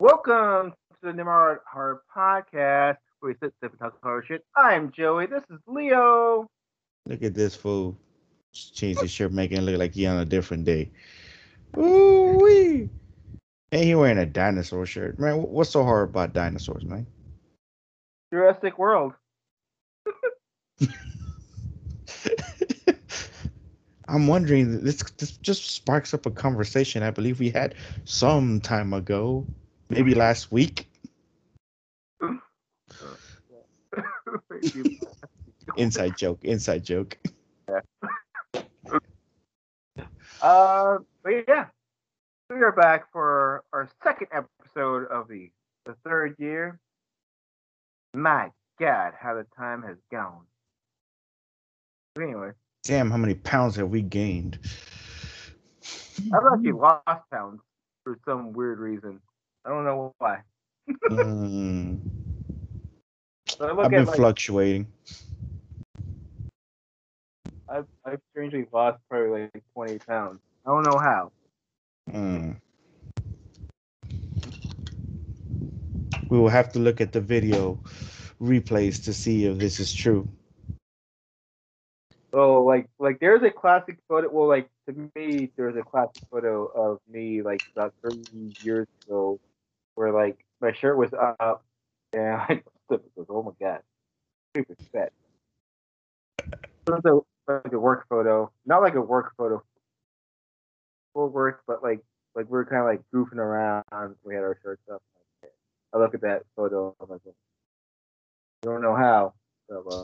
Welcome to the Nimrod Hard Podcast, where we sit, sip, and talk horror shit. I'm Joey. This is Leo. Look at this fool. Just change his shirt, making it look like he on a different day. Ooh wee. And he wearing a dinosaur shirt. Man, what's so hard about dinosaurs, man? Jurassic World. I'm wondering, this just sparks up a conversation I believe we had some time ago, maybe last week. Inside joke, inside joke. But yeah, we are back for our second episode of the third year. My God, how the time has gone. But anyway, Damn, how many pounds have we gained? I've actually lost pounds for some weird reason. I don't know why. Mm, So I look I've at been fluctuating. I've strangely lost probably like 20 pounds. I don't know how. Mm. We will have to look at the video replays to see if this is true. So like there's a classic photo. Well, like to me, there's a classic photo of me like about 30 years ago, where like my shirt was up and I was oh my God, super fat. It was like a work photo, not like a work photo for work, but like we were kind of like goofing around. We had our shirts up. I look at that photo. I'm like, I don't know how. So,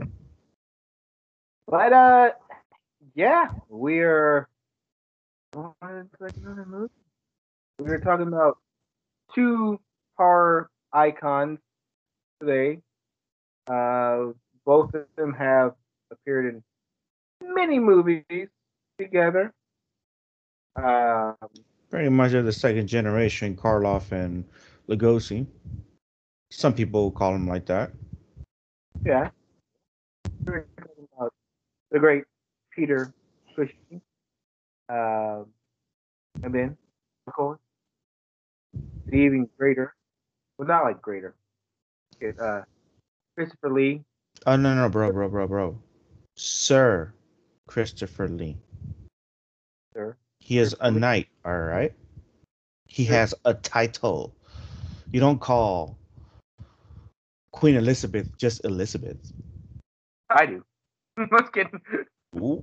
but yeah, we're like another movie. We were talking about two horror icons today. Uh, both of them have appeared in many movies together. Um, Pretty much of the second generation, Karloff and Lugosi. Some people call him like that. yeah, we were talking about the great Peter Cushing, um, and then of course the even greater, well not like greater, Christopher Lee. Oh no, bro. Sir Christopher Lee. Sir, He is Christopher a Lee. knight, all right? He Sir, has a title. You don't call Queen Elizabeth just Elizabeth. I do. Let's get. Ooh.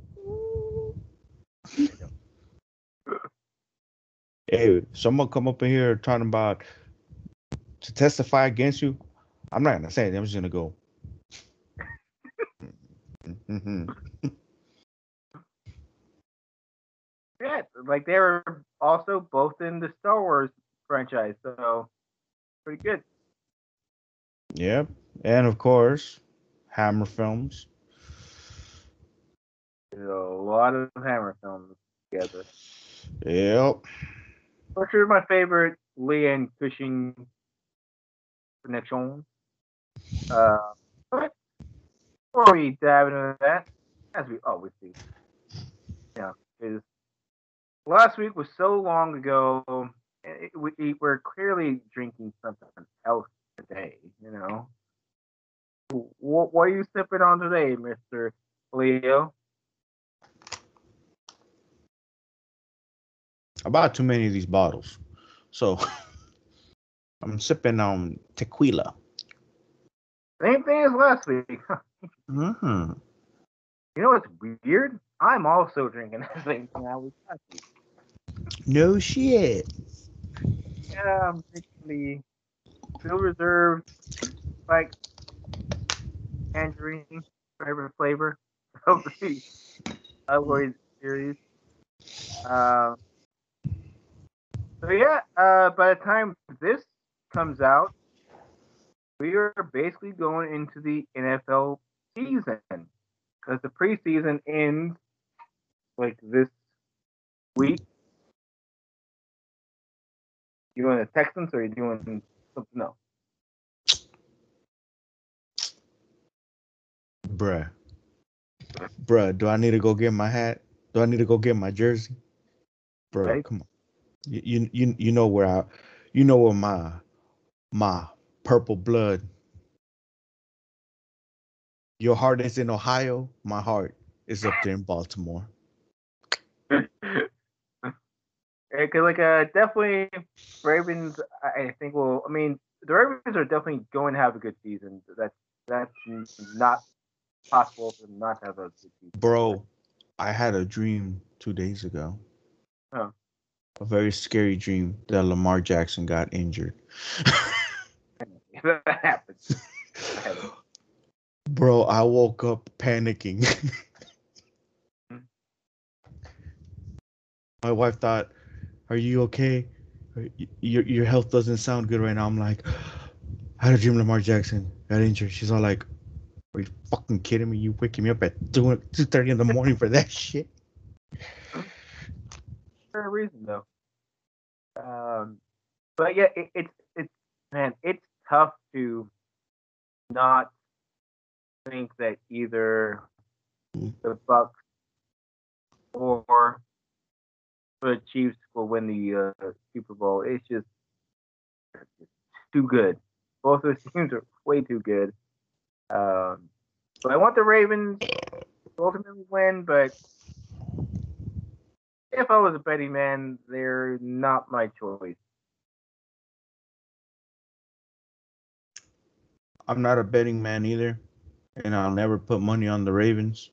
Hey, someone come up in here talking about to testify against you. I'm not gonna say it. I'm just gonna go. Mm-hmm. Yeah, like they were also both in the Star Wars franchise, so pretty good. Yep. And of course, Hammer Films. There's a lot of Hammer films together. Yep. For sure, my favorite Lee and Cushing connection. But before we dive into that, as we always do, is last week was so long ago. We're clearly drinking something else today. What are you sipping on today, Mister Leo? I bought too many of these bottles. So I'm sipping on tequila. Same thing as last week. Mm-hmm. You know what's weird? I'm also drinking the same thing I was last week. No shit. Yeah, I'm drinking the Still Reserve like tangerine favorite flavor of the Alloy series. Um, so yeah, by the time this comes out, we are basically going into the NFL season because the preseason ends like this week. You doing the Texans or are you doing something else? Bruh. Bruh, do I need to go get my hat? Do I need to go get my jersey? Bruh, Right? come on. You know where You know what my purple blood. Your heart is in Ohio. My heart is up there in Baltimore. Because definitely Ravens. I think will. I mean, the Ravens are definitely going to have a good season. That's not possible for them not to have a good season. Bro, I had a dream 2 days ago. Huh. A very scary dream that Lamar Jackson got injured. That happens. Bro, I woke up panicking. My wife thought, "Are you okay? Your health doesn't sound good right now." I'm like, "I had a dream Lamar Jackson got injured." She's all like, "Are you fucking kidding me? You waking me up at 2:30 in the morning for that shit?" For a reason though. But yeah, it's man, it's tough to not think that either the Bucks or the Chiefs will win the Super Bowl. It's just too good. Both those teams are way too good. So I want the Ravens to ultimately win, but if I was a betting man, they're not my choice. I'm not a betting man either, and I'll never put money on the Ravens.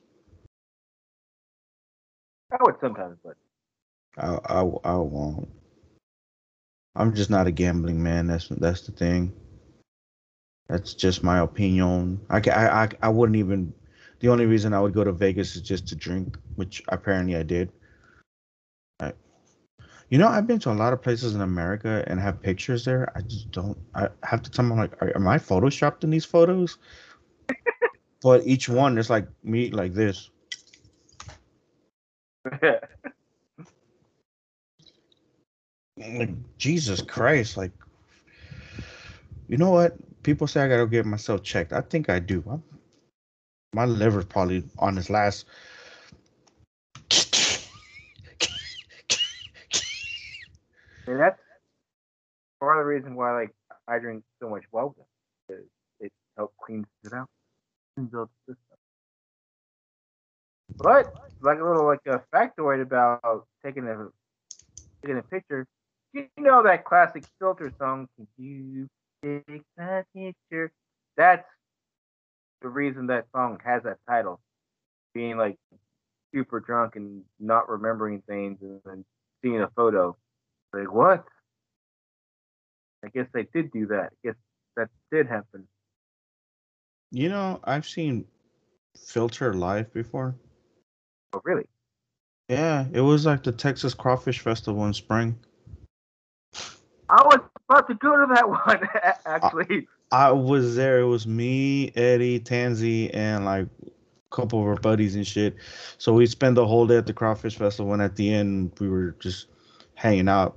I would sometimes, but I won't. I'm just not a gambling man. That's the thing. That's just my opinion. I wouldn't even. The only reason I would go to Vegas is just to drink, which apparently I did. I, I've been to a lot of places in America and have pictures there. I just don't. I have to tell them, I'm like, am I photoshopped in these photos? But each one is like me, like this. Like Jesus Christ! Like, you know what? People say I gotta get myself checked. I think I do. My liver's probably on its last. and that's part of the reason why I drink so much vodka. It helps cleans it out, cleans out the system. But like a little a factoid about taking a picture. You know that classic filter song, "Can You Take That Picture?" That's the reason that song has that title. Being super drunk and not remembering things and then seeing a photo. Like what? I guess they did do that. I guess that did happen. I've seen Filter live before. Oh really? Yeah, it was like the Texas Crawfish Festival in spring. I was about to go to that one I, actually. I was there. It was me, Eddie, Tansy, and like a couple of our buddies and shit. So we spent the whole day at the Crawfish Festival, and at the end we were just hanging out,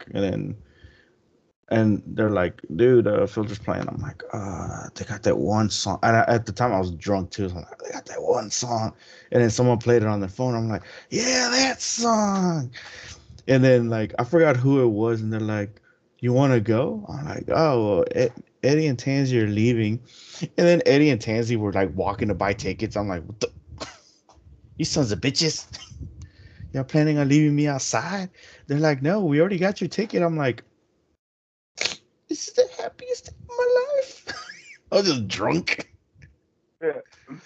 and they're like, "Dude, Filter's playing." I'm like, they got that one song." And at the time I was drunk too, so I'm like, "They got that one song," and then someone played it on their phone. I'm like, "Yeah, that song." And then I forgot who it was, and they're like, "You want to go?" I'm like, "Oh, well, Eddie and Tansy are leaving," and then Eddie and Tansy were like walking to buy tickets. I'm like, "What the? You sons of bitches! Y'all planning on leaving me outside?" They're like, "No, we already got your ticket." I'm like, "This is the happiest day of my life." I was just drunk. Yeah.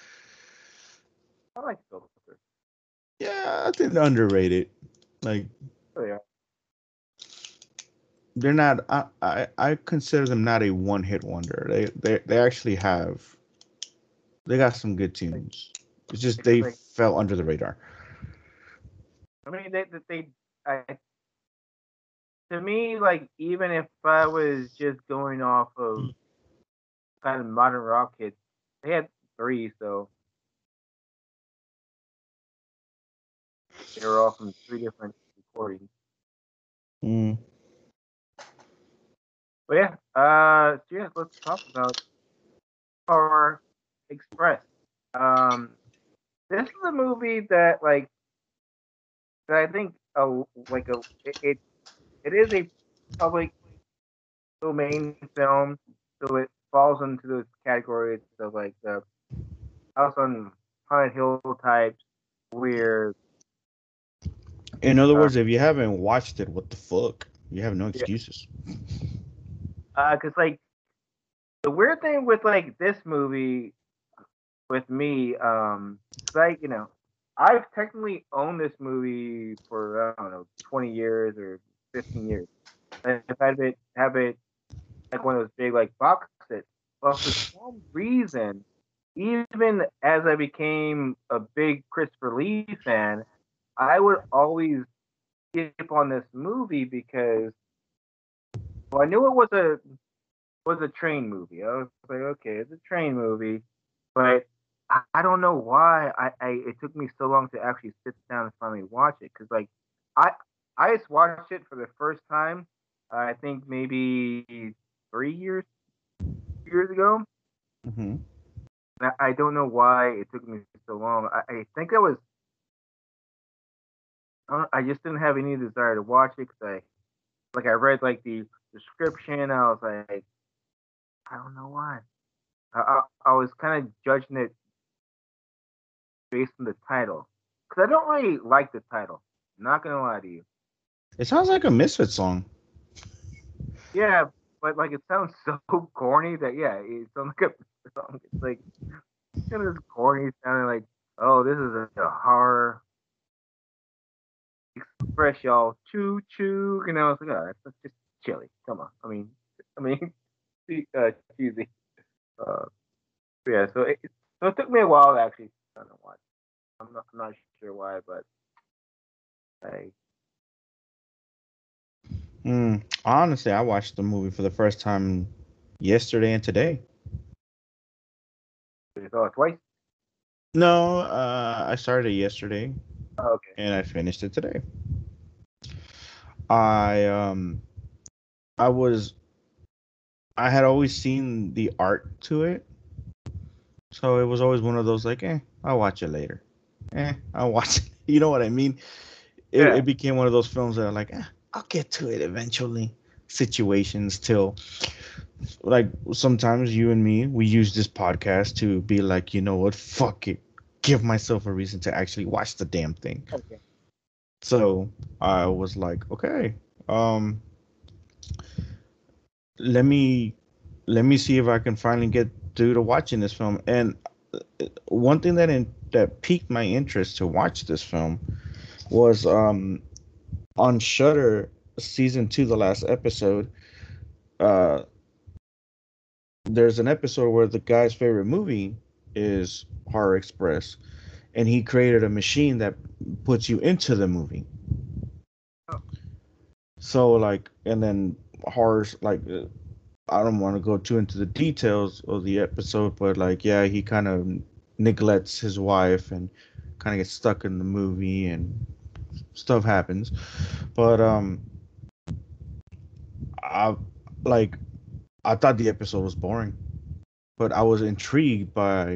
I like filter. Yeah, I think they're underrated. Like Oh yeah. they're not. I consider them not a one hit wonder. They actually have. They got some good tunes. It's just It's they like fell under the radar. I mean they I to me, even if I was just going off of kind of modern rock hits, they had three, so they were all from three different recordings. Mm. But yeah, so yeah, let's talk about Power Express. Um, this is a movie that that I think it is a public main film, so it falls into those categories of like the House on Haunted Hill types, weird. In other Uh, words, if you haven't watched it, what the fuck? You have no yeah, excuses. because like the weird thing with like this movie with me, 'cause I've technically owned this movie for I don't know 20 years or 15 years. I've had it have it like one of those big like box sets. But for some reason, even as I became a big Christopher Lee fan, I would always skip on this movie because I knew it was a train movie. I was like, okay, it's a train movie, but I don't know why I it took me so long to actually sit down and finally watch it because like I I just watched it for the first time. I think maybe 3 years ago. Hmm. I don't know why it took me so long. I think I was I just didn't have any desire to watch it because I read like the description. I was like, I don't know why. I was kind of judging it based on the title because I don't really like the title. I'm not gonna lie to you. It sounds like a Misfit song. Yeah, but like it sounds so corny that yeah, it sounds like a song. It's like kind of corny, sounding like oh, this is a horror express, y'all. Choo choo. You know, it's like oh, that's just chilly. Come on. I mean, cheesy. Uh, yeah. So it took me a while to actually. I don't know why. I'm not sure why, but I Honestly, I watched the movie for the first time yesterday and today. saw it twice. No, I started it yesterday Oh, okay. and I finished it today. I I was I had always seen the art to it, so it was always one of those like, I'll watch it later. I'll watch it. You know what I mean? Yeah. It became one of those films that are like, I'll get to it eventually. Situations till like sometimes you and me, we use this podcast to be like, you know what, fuck it, give myself a reason to actually watch the damn thing. Okay. So I was like, okay, um, let me see if I can finally get through to watching this film. And one thing that piqued my interest to watch this film was on Shutter season 2, the last episode. Uh, there's an episode where the guy's favorite movie is Horror Express, and he created a machine that puts you into the movie. Oh, So like, and then horrors like I don't want to go too into the details of the episode, but like, yeah, he kind of neglects his wife and kind of gets stuck in the movie and stuff happens. But I like I thought the episode was boring, but I was intrigued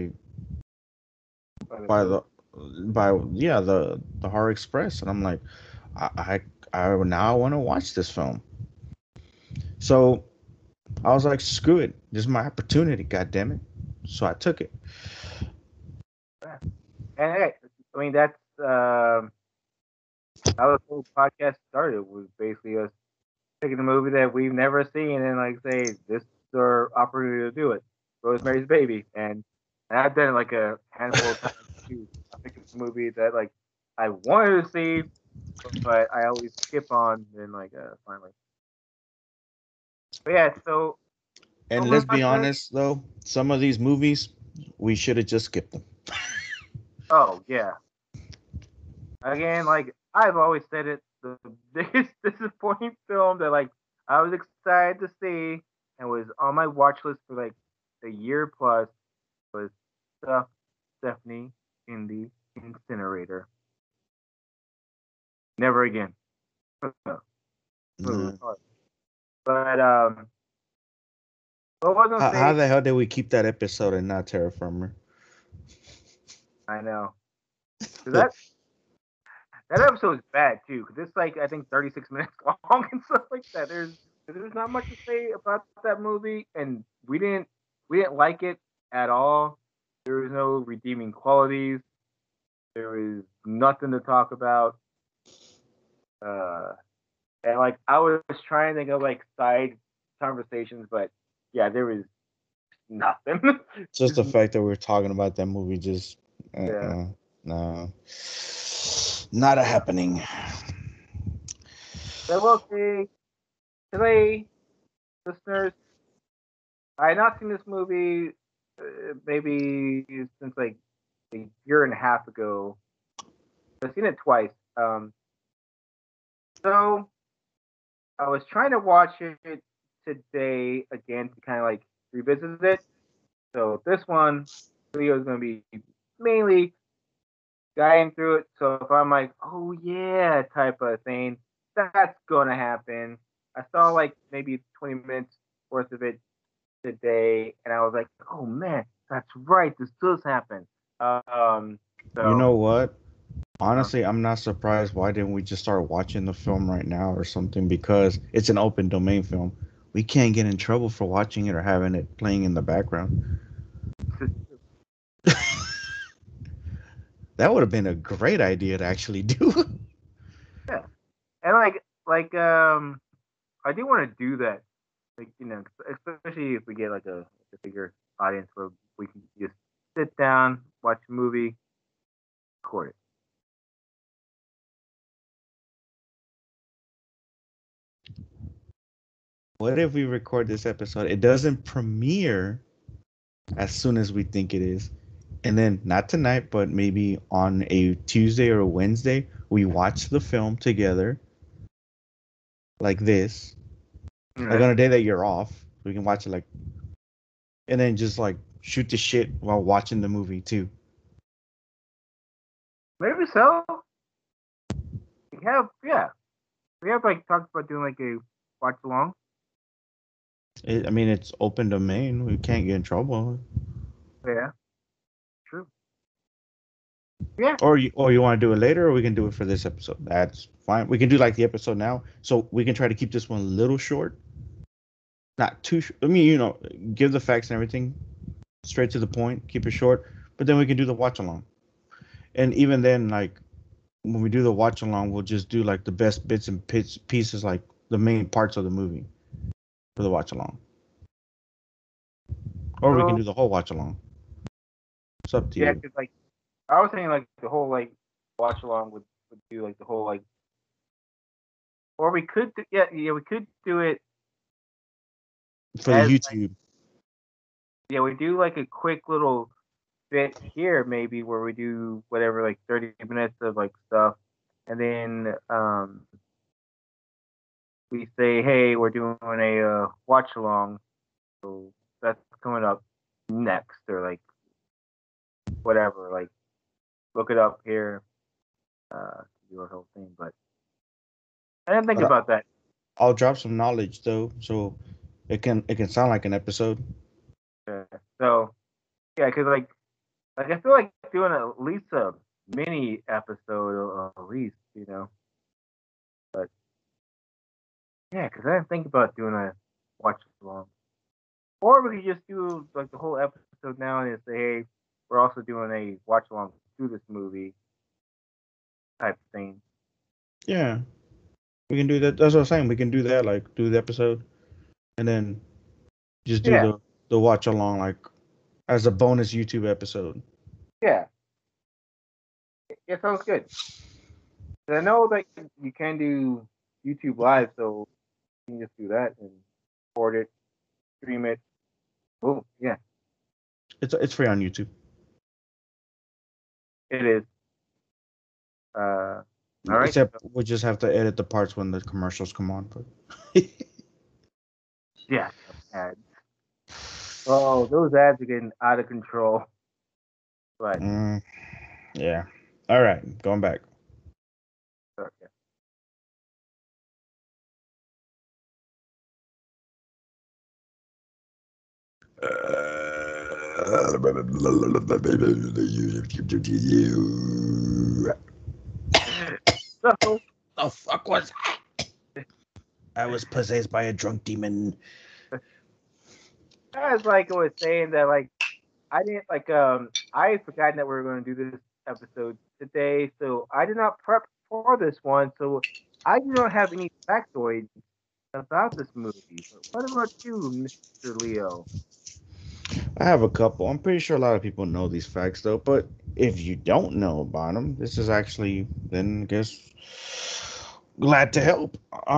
by the by movie. the by yeah the Horror Express, and I'm like, I now want to watch this film. So I was like, screw it, this is my opportunity, god damn it. So I took it. Yeah. And hey, I mean that's how the whole podcast started was basically us picking a movie that we've never seen and like say this is our opportunity to do it. Rosemary's Baby, and I've done it like a handful of times too. I pick a movie that like I wanted to see, but I always skip on and like finally. But yeah, so And let's moving on be to honest though, some of these movies we should have just skipped them. oh yeah, again like I've always said it, the biggest disappointing film that like I was excited to see and was on my watch list for like a year plus was Stuff Stephanie in the Incinerator. Never again. Movie was Nah. hard. But what was I gonna How say? the hell did we keep that episode and not Terra Firmer? I know. 'Cause that episode is bad too. Cause it's like I think 36 minutes long and stuff like that. There's there's not much to say about that movie, and we didn't like it at all. There was no redeeming qualities. There was nothing to talk about. Uh, and like I was trying to think of like side conversations, but yeah, there was nothing. Just the fact that we're talking about that movie just Yeah. no, not a happening. So well, okay, today, listeners, I had not seen this movie maybe since like a year and a half ago. I've seen it twice. So I was trying to watch it today again to kind of like revisit it. So this one video is going to be mainly guiding through it. So if I'm like, oh yeah, type of thing, that's going to happen. I saw like maybe 20 minutes worth of it today, and I was like, oh man, that's right, this does happen. Um, You so know what? uh, Honestly, I'm not surprised. Why didn't we just start watching the film right now or something? Because it's an open domain film. We can't get in trouble for watching it or having it playing in the background. That would have been a great idea to actually do. yeah, and like I do want to do that, like especially if we get like a bigger audience where we can just sit down, watch a movie, record it. What if we record this episode? It doesn't premiere as soon as we think it is. And then, not tonight, but maybe on a Tuesday or a Wednesday, we watch the film together, like this. All Like right, on a day that you're off, we can watch it like, and then just like shoot the shit while watching the movie too. maybe so. Yeah, we have like talked about doing like a watch along. I mean, it's open domain. We can't get in trouble. Yeah, true. Yeah, Or you want to do it later, or we can do it for this episode. That's fine. We can do like the episode now, so we can try to keep this one a little short, not too. I mean, give the facts and everything straight to the point. Keep it short, but then we can do the watch along. And even then, like when we do the watch along, we'll just do like the best bits and pieces, like the main parts of the movie for the watch along. Or we can so do the whole watch along. It's up to yeah, you. because like I was saying, like the whole like watch along would do like the whole like, or we could we could do it For the as YouTube. we do like a quick little bit here maybe where we do whatever like 30 minutes of like stuff, and then we say, hey, we're doing a watch along, so that's coming up next, or like whatever, like look it up here to do our whole thing. But I didn't think But about that. I'll drop some knowledge though, so it can sound like an episode. Uh, so yeah, because like I feel like doing at least a mini episode at least, but yeah, because I didn't think about doing a watch along. Or we could just do like the whole episode now and say, hey, we're also doing a watch along to this movie type thing. Yeah, we can do that. That's what I'm saying. We can do that, like do the episode, and then just do Yeah, the watch along, like as a bonus YouTube episode. yeah, it sounds good. 'Cause I know that you can do YouTube Live, so you can just do that and record it, stream it. Oh, yeah, It's free on YouTube. it is. All right. Except So, we just have to edit the parts when the commercials come on. But yeah, ads. Oh, those ads are getting out of control. But yeah. All right, going back. okay. So The fuck was that? I was possessed by a drunk demon. As like I was saying that like I didn't like I had forgotten that we were going to do this episode today, so I did not prep for this one, so I do not have any factoids about this movie. But what about you, Mr. Leo? I have a couple. I'm pretty sure a lot of people know these facts though, but if you don't know about them, this is actually then I guess glad to help.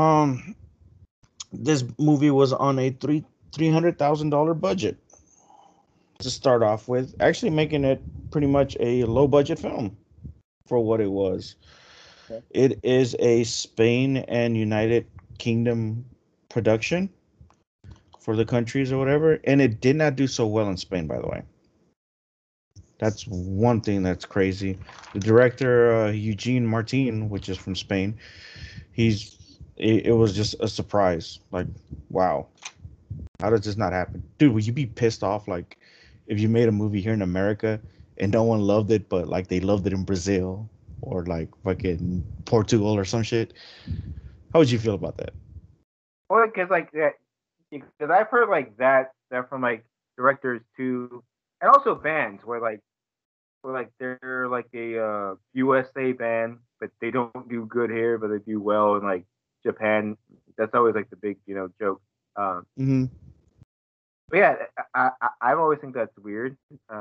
This movie was on a $300,000 budget to start off with, actually making it pretty much a low budget film for what it was. Okay. It is a Spain and United Kingdom production for the countries or whatever, and it did not do so well in Spain, by the way. That's one thing that's crazy. The director Eugene Martin, which is from Spain, it was just a surprise. Like, wow, how does this not happen, dude? Would you be pissed off like if you made a movie here in America and no one loved it, but like they loved it in Brazil or like fucking Portugal or some shit? How would you feel about that? Well, because like that, because I've heard like that from like directors too, and also bands where like they're like a USA band, but they don't do good here, but they do well in like Japan. That's always like the big joke. Um, Hmm. but yeah, I've always think that's weird.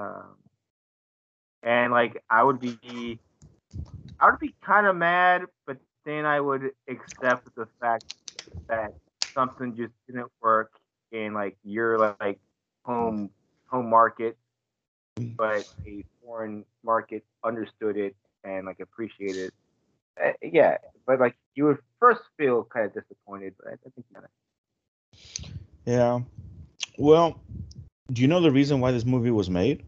And like I would be kind of mad, but then I would accept the fact that something just didn't work in like your like home home market, but a foreign market understood it and like appreciated it. Yeah, but like you would first feel kind of disappointed, but I think Yeah. Well, do you know the reason why this movie was made?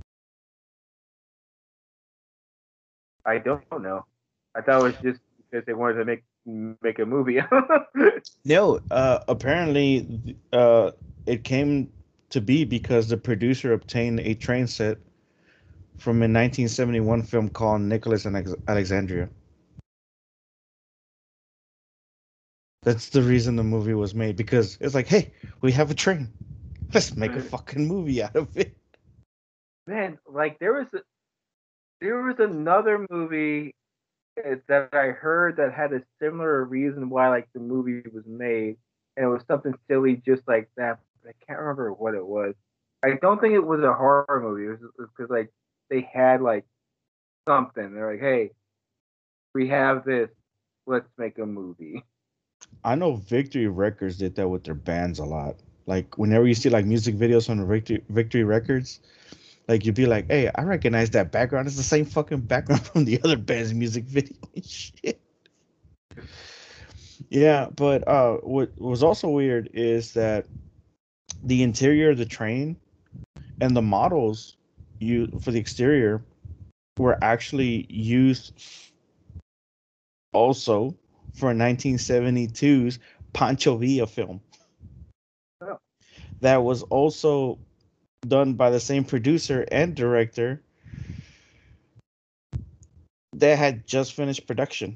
I don't know. I thought it was just because they wanted to make a movie. No, apparently, it came to be because the producer obtained a train set from a 1971 film called Nicholas and Alexandria. That's the reason the movie was made, because it's like, hey, we have a train. Let's make a fucking movie out of it. Man, like there was another movie that I heard that had a similar reason why like the movie was made, and it was something silly just like that. But I can't remember what it was. I don't think it was a horror movie. It was because like they had like something. They're like, hey, we have this. Let's make a movie. I know Victory Records did that with their bands a lot. Like whenever you see like music videos on the Victory Records, like you'd be like, "Hey, I recognize that background. It's the same fucking background from the other band's music video and shit." Yeah, but what was also weird is that the interior of the train and the models you for the exterior were actually used also for 1972's Pancho Villa film. Oh, That was also done by the same producer and director that had just finished production.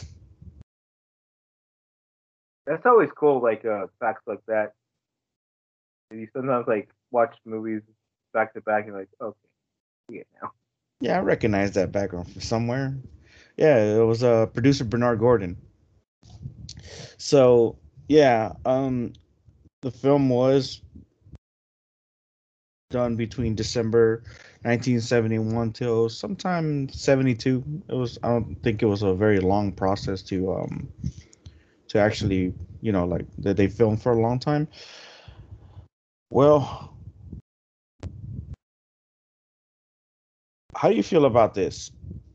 that's always cool. Like facts like that. You sometimes like watch movies back to back and like, okay, yeah, now. Yeah, I recognize that background from somewhere. Yeah, it was producer Bernard Gordon. So yeah, the film was done between December 1971 till sometime 72. It was, I don't think it was a very long process to actually, like that they filmed for a long time. Well, how do you feel about this?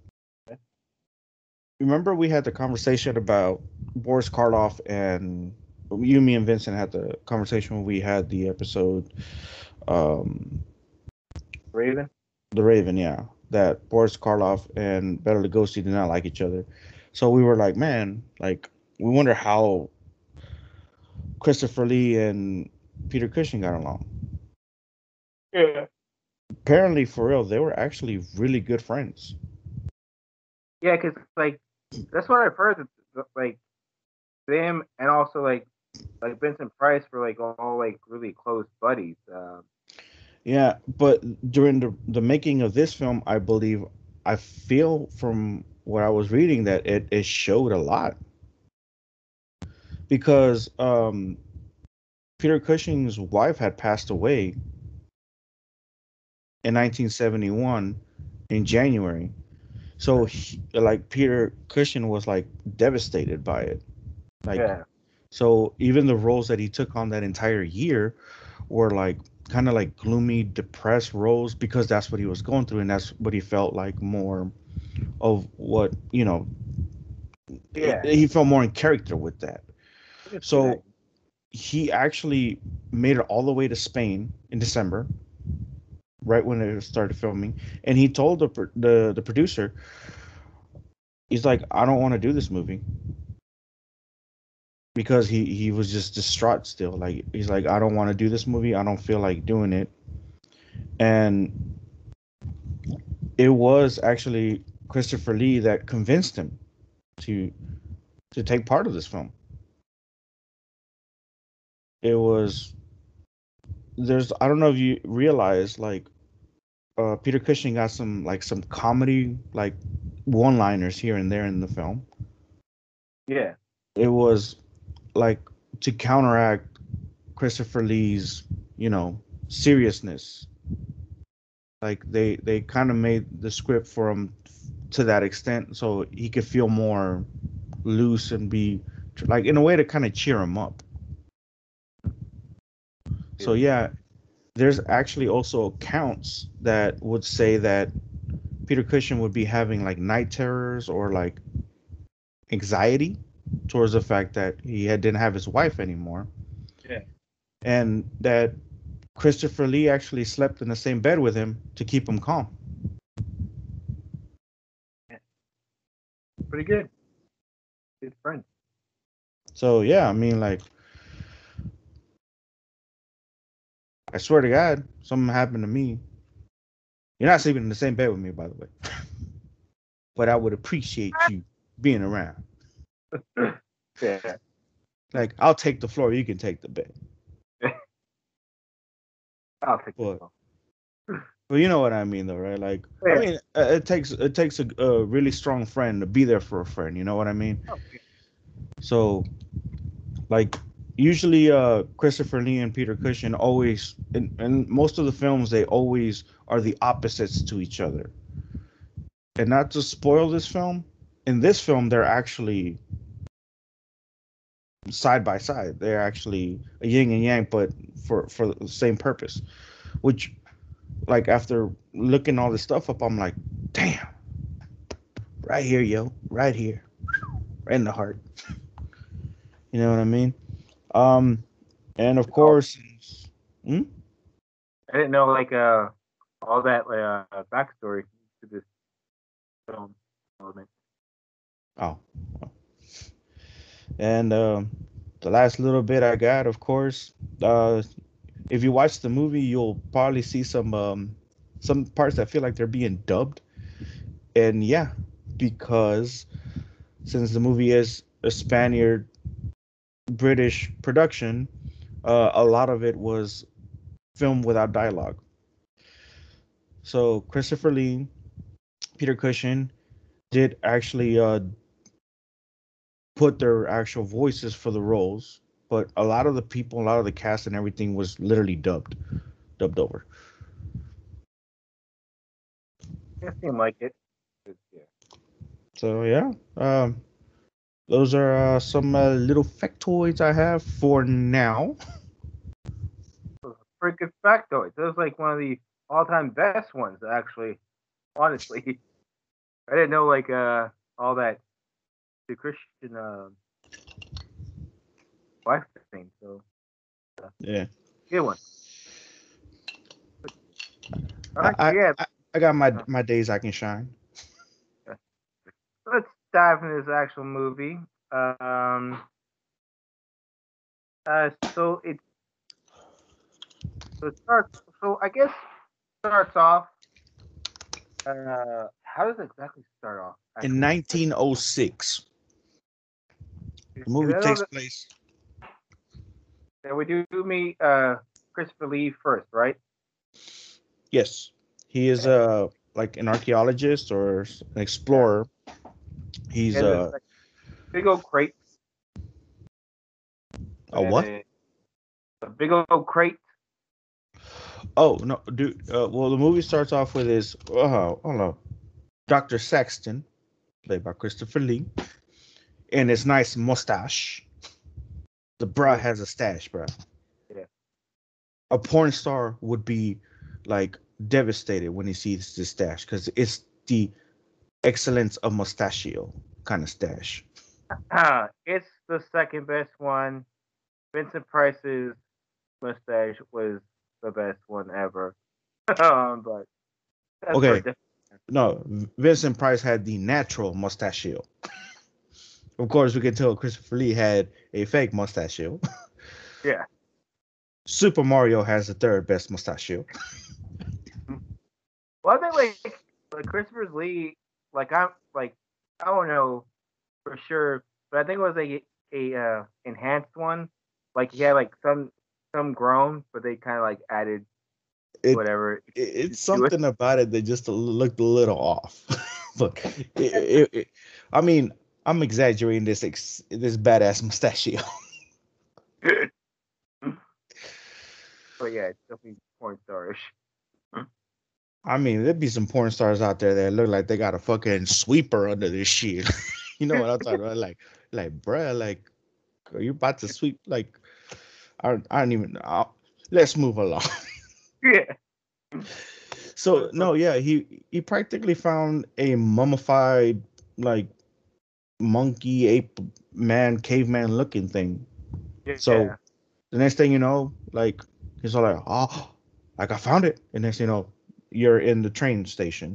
Remember we had the conversation about Boris Karloff, and you, me, and Vincent had the conversation when we had the episode, um, Raven. The Raven, yeah, that Boris Karloff and Bela Lugosi did not like each other. So we were like, man, like we wonder how Christopher Lee and Peter Cushing got along. Yeah. Apparently, for real, they were actually really good friends. Yeah, because like that's what I've heard. That, like Them and also like Vincent Price were like all like really close buddies. Yeah, but during the making of this film, I believe, I feel from what I was reading that it showed a lot because Peter Cushing's wife had passed away in 1971 in January. So like Peter Cushing was like devastated by it. Like, Yeah, so even the roles that he took on that entire year were like kind of like gloomy, depressed roles because that's what he was going through and that's what he felt like more of what, yeah, he felt more in character with that. I can see that. So he actually made it all the way to Spain in December, right when it started filming, and he told the producer, he's like, I don't want to do this movie because he was just distraught still. Like he's like, I don't want to do this movie. I don't feel like doing it. And it was actually Christopher Lee that convinced him to take part of this film. It was there's I don't know if you realize like Peter Cushing got some comedy like one-liners here and there in the film. Yeah, It was like to counteract Christopher Lee's, seriousness. Like they kind of made the script for him to that extent so he could feel more loose and be like in a way to kind of cheer him up. So yeah, yeah, there's actually also accounts that would say that Peter Cushing would be having like night terrors or like anxiety towards the fact that didn't have his wife anymore, yeah. and that Christopher Lee actually slept in the same bed with him to keep him calm. Yeah. Pretty good. Good friend. So yeah, I mean, like, I swear to God, something happened to me. You're not sleeping in the same bed with me, by the way, but I would appreciate you being around. Yeah, Like, I'll take the floor, you can take the bed. I'll take this But one. but you know what I mean, though, right? Like, I Yeah. mean, it takes a really strong friend to be there for a friend. You know what I mean? Oh, yeah. So like usually Christopher Lee and Peter Cushing always in most of the films they always are the opposites to each other. And not to spoil this film, in this film they're actually side by side. They're actually a yin and yang, but for the same purpose. Which like after looking all this stuff up, I'm like, damn, right here, yo, right here, right in the heart. You know what I mean? Um, and of Oh, course, hmm? I didn't know like all that backstory to this film element. Oh, and the last little bit I got, of course, if you watch the movie, you'll probably see some parts that feel like they're being dubbed. And yeah, because since the movie is a Spaniard British production, a lot of it was filmed without dialogue. So Christopher Lee, Peter Cushing did actually put their actual voices for the roles, but a lot of the people, a lot of the cast and everything was literally dubbed over. It seemed like it. Yeah. So yeah, those are some little factoids I have for now. It was a pretty good factoid. That was like one of the all-time best ones, actually. Honestly, I didn't know like all that the Christian wife thing. So Yeah, good one. All I right, so I, yeah, I I got my uh, my days I can shine. let's dive into this actual movie. Um, so it starts. So I guess starts off. How does it exactly start off? In Actually, like 1906, The movie I know takes that, place. that we do meet Christopher Lee first, right? Yes, he is Yeah. like an archaeologist or an Yeah. explorer. He's And this like big old crate a with what? a big old crate. Oh no, dude. Well, the movie starts off with his oh no, Dr. Saxton, played by Christopher Lee, and his nice mustache. The bra With has a stash, bro. yeah. A porn star would be like devastated when he sees this stash because it's the excellence of mustachio kind of stash. It's the second best one. Vincent Price's mustache was the best one ever. But that's for a Okay, different. no, Vincent Price had the natural mustachio. Of course, we can tell Christopher Lee had a fake mustachio. Yeah. Super Mario has the third best mustachio. Well, I think like Christopher Lee, like I'm like I don't know for sure, but I think it was a enhanced one. Like he had like some grown, but they kind of like added It, whatever it's to it. something about it that just looked a little off. But I mean, I'm exaggerating this badass mustachio. But yeah, it's definitely porn starish. I mean, there'd be some porn stars out there that look like they got a fucking sweeper under this shit. You know what I'm talking about? Like, bruh, like, are you about to sweep? Like, I don't even. Let's move along. Yeah. So no, yeah, he practically found a mummified like monkey ape man caveman looking thing. So Yeah. the next thing you know, like he's all like, oh, like I found it. And next thing you know, you're in the train station.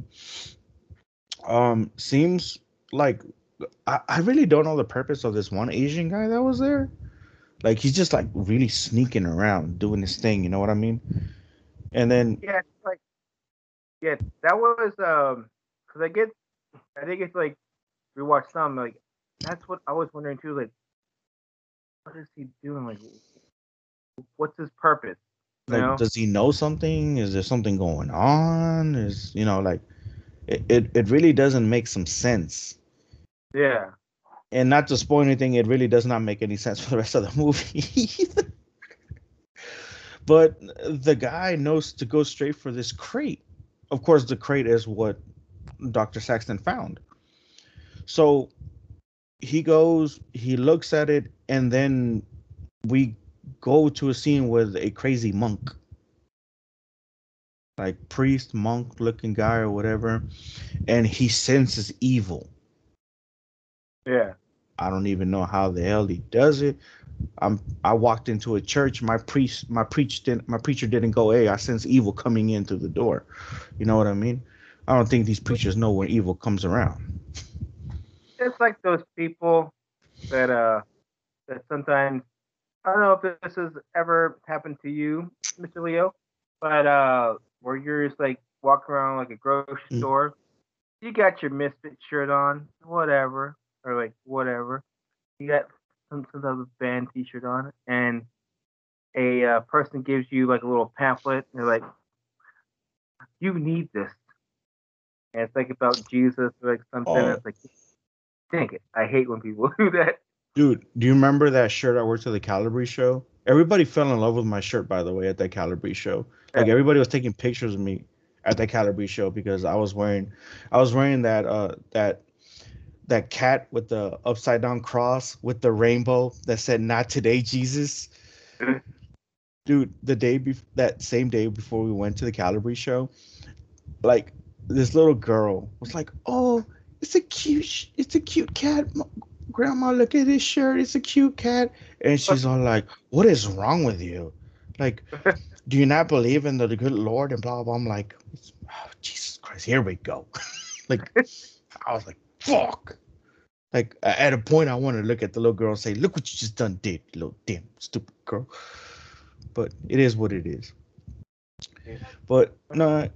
Seems like I really don't know the purpose of this one Asian guy that was there. Like he's just like really sneaking around doing his thing, you know what I mean? And then Yeah. It's like yeah, that was because I think it's like we watched some like that's what I was wondering too. Like, what is he doing? Like, what's his purpose? You like, know? does he know something? Is there something going on? Is like it really doesn't make some sense. Yeah. And not to spoil anything, it really does not make any sense for the rest of the movie either. But the guy knows to go straight for this crate. Of course, the crate is what Dr. Saxton found. So he goes, he looks at it, and then we go to a scene with a crazy monk, like priest, monk looking guy or whatever, and he senses evil. Yeah. I don't even know how the hell he does it. I walked into a church. My preacher didn't go, "Hey, I sense evil coming in through the door." You know what I mean? I don't think these preachers know when evil comes around. It's like those people that that sometimes I don't know if this has ever happened to you, Mr. Leo, but where you're just like walking around like a grocery Mm. store, you got your Misfit shirt on, whatever, or like whatever. You got some type of band T-shirt on, and a person gives you like a little pamphlet, and they're like, "You need this," and it's like about Jesus or like something. Oh, It's like, dang it, I hate when people do that. dude, do you remember that shirt I wore to the Calabrese show? Everybody fell in love with my shirt, by the way, at that Calabrese show. Like Yeah. everybody was taking pictures of me at that Calabrese show because I was wearing that cat with the upside down cross with the rainbow that said "Not today, Jesus." Dude, that same day before we went to the Calabrese show, like this little girl was like, "Oh, it's a cute cat, Grandma. Look at this shirt. It's a cute cat." And she's all like, "What is wrong with you? Like, do you not believe in the good Lord?" And blah blah. I'm like, oh, Jesus Christ, here we go. Like, I was like, "Fuck." Like at a point, I wanted to look at the little girl and say, "Look what you just done did, you little damn stupid girl." But it is what it is. Yeah. But no,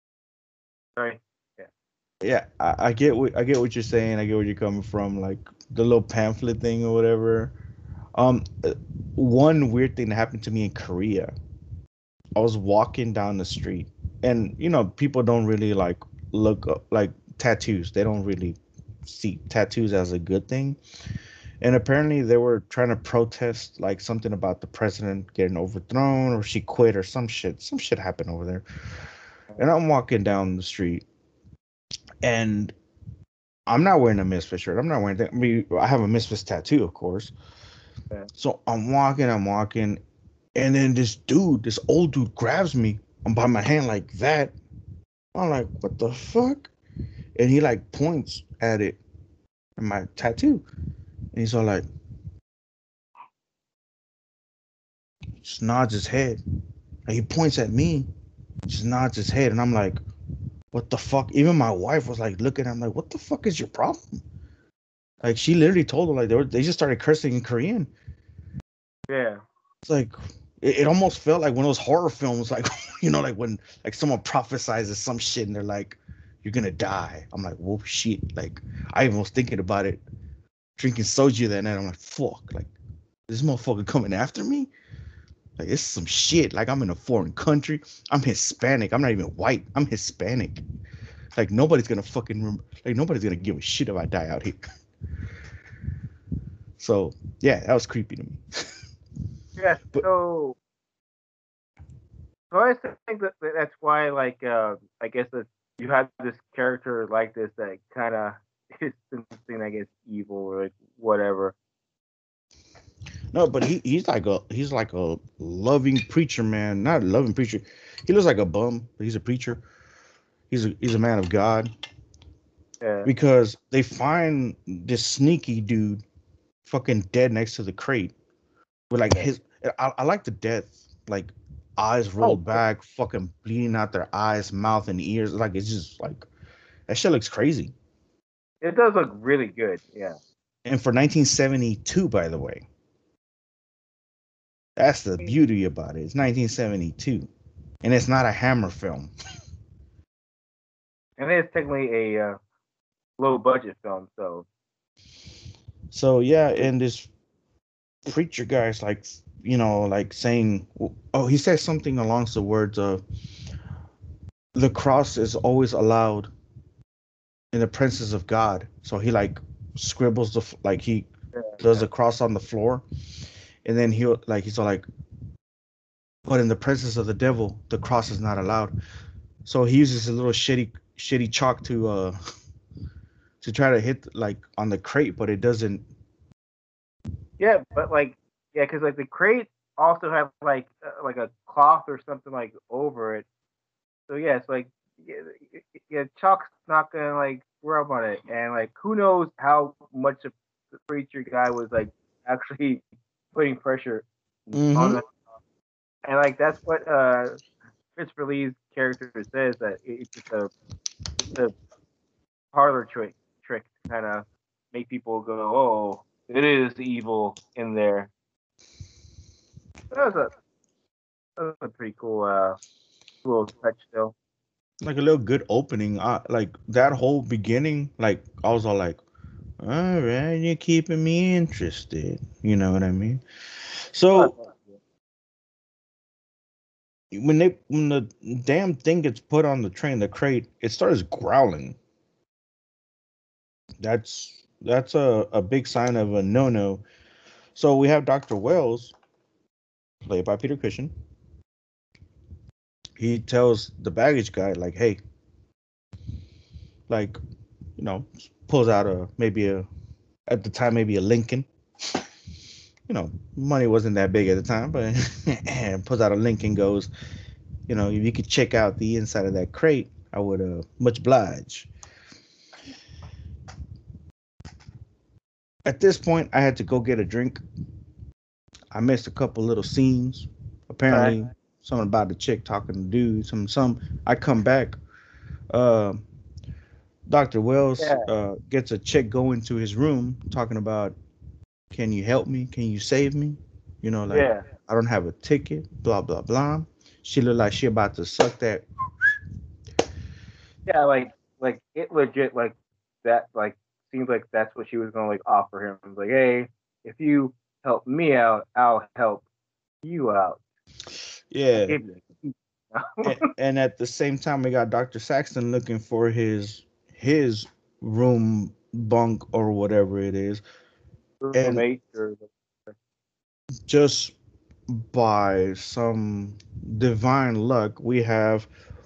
Sorry. Yeah. yeah, I get what you're saying. I get where you're coming from. Like the little pamphlet thing or whatever. Um, uh, One weird thing that happened to me in Korea. I was walking down the street, and people don't really like look up, like tattoos. They don't really see tattoos as a good thing. And apparently, they were trying to protest like something about the president getting overthrown, or she quit, or some shit. Some shit happened over there. And I'm walking down the street, and I'm not wearing a Misfit shirt. I'm not wearing that. I mean, I have a Misfits tattoo, of course. Yeah. So I'm walking, and then this old dude grabs me by my hand like that. I'm like, what the fuck? And he like points at it, and my tattoo. And he's all like, just nods his head. And he points at me, just nods his head. And I'm like, what the fuck? Even my wife was like looking at him like, what the fuck is your problem? Like she literally told him like they just started cursing in Korean. Yeah. It's like it almost felt like one of those horror films, like like when like someone prophesizes some shit and they're like, "You're gonna die." I'm like, "Whoa, shit!" Like I even was thinking about it, drinking soju that night. I'm like, "Fuck!" Like this motherfucker coming after me. Like it's some shit. Like I'm in a foreign country. I'm Hispanic. I'm not even white. I'm Hispanic. Like nobody's gonna like nobody's gonna give a shit if I die out here. So yeah, that was creepy to me. Yeah. But So I think that's why, like, I guess that you have this character like this that kind of is something, I guess, evil or like whatever. no, but he's like a loving preacher, man. Not a loving preacher. He looks like a bum, but he's a preacher. He's a man of God, Yeah. because they find this sneaky dude fucking dead next to the crate with like Yeah. his. I like the death, like eyes Oh, rolled back, fucking bleeding out their eyes, mouth, and ears. Like it's just like that shit looks crazy. it does look really good. Yeah. And for 1972, by the way, that's the beauty about it. It's 1972, and it's not a Hammer film. And it's technically a low budget film, so So yeah, and this preacher guy's like, like saying, oh, he says something along the words of, the cross is always allowed in the presence of God. So he like scribbles like he does yeah. a cross on the floor, and then he's all like, but in the presence of the devil, the cross is not allowed. So he uses a little shitty chalk to try to hit like on the crate, but it doesn't. Yeah, but like, yeah, because like the crate also have like a cloth or something like over it. So yeah, it's like yeah, chalk's not gonna like rub on it, and like who knows how much of the preacher guy was like actually putting pressure on Mm-hmm. the, and like that's what Christopher Lee's character says, that it's just a parlor trick to kind of make people go, oh, it is evil in there. That was a pretty cool little touch though. Like a little good opening. Like that whole beginning, like I was all like, all right, you're keeping me interested. You know what I mean? But, So when the damn thing gets put on the train, the crate, it starts growling. That's a big sign of a no. So we have Dr. Wells, played by Peter Cushing. He tells the baggage guy, like, hey, like, pulls out maybe a at the time maybe a Lincoln. Money wasn't that big at the time, but and pulls out a Lincoln, goes, if you could check out the inside of that crate, I would much oblige. At this point, I had to go get a drink. I missed a couple little scenes. right. Apparently, something about the chick talking to dude. Some. I come back. Uh, Dr. Wells Yeah. gets a chick going to his room, talking about, can you help me? Can you save me? Like, Yeah. I don't have a ticket. Blah blah blah. She looked like she about to suck that. Yeah. Like it legit like that like seems like that's what she was gonna like offer him. It was like, hey, if you help me out, I'll help you out. Yeah. Give me And at the same time, we got Dr. Saxton looking for his room bunk or whatever it is, and roommate or just by some divine luck, we have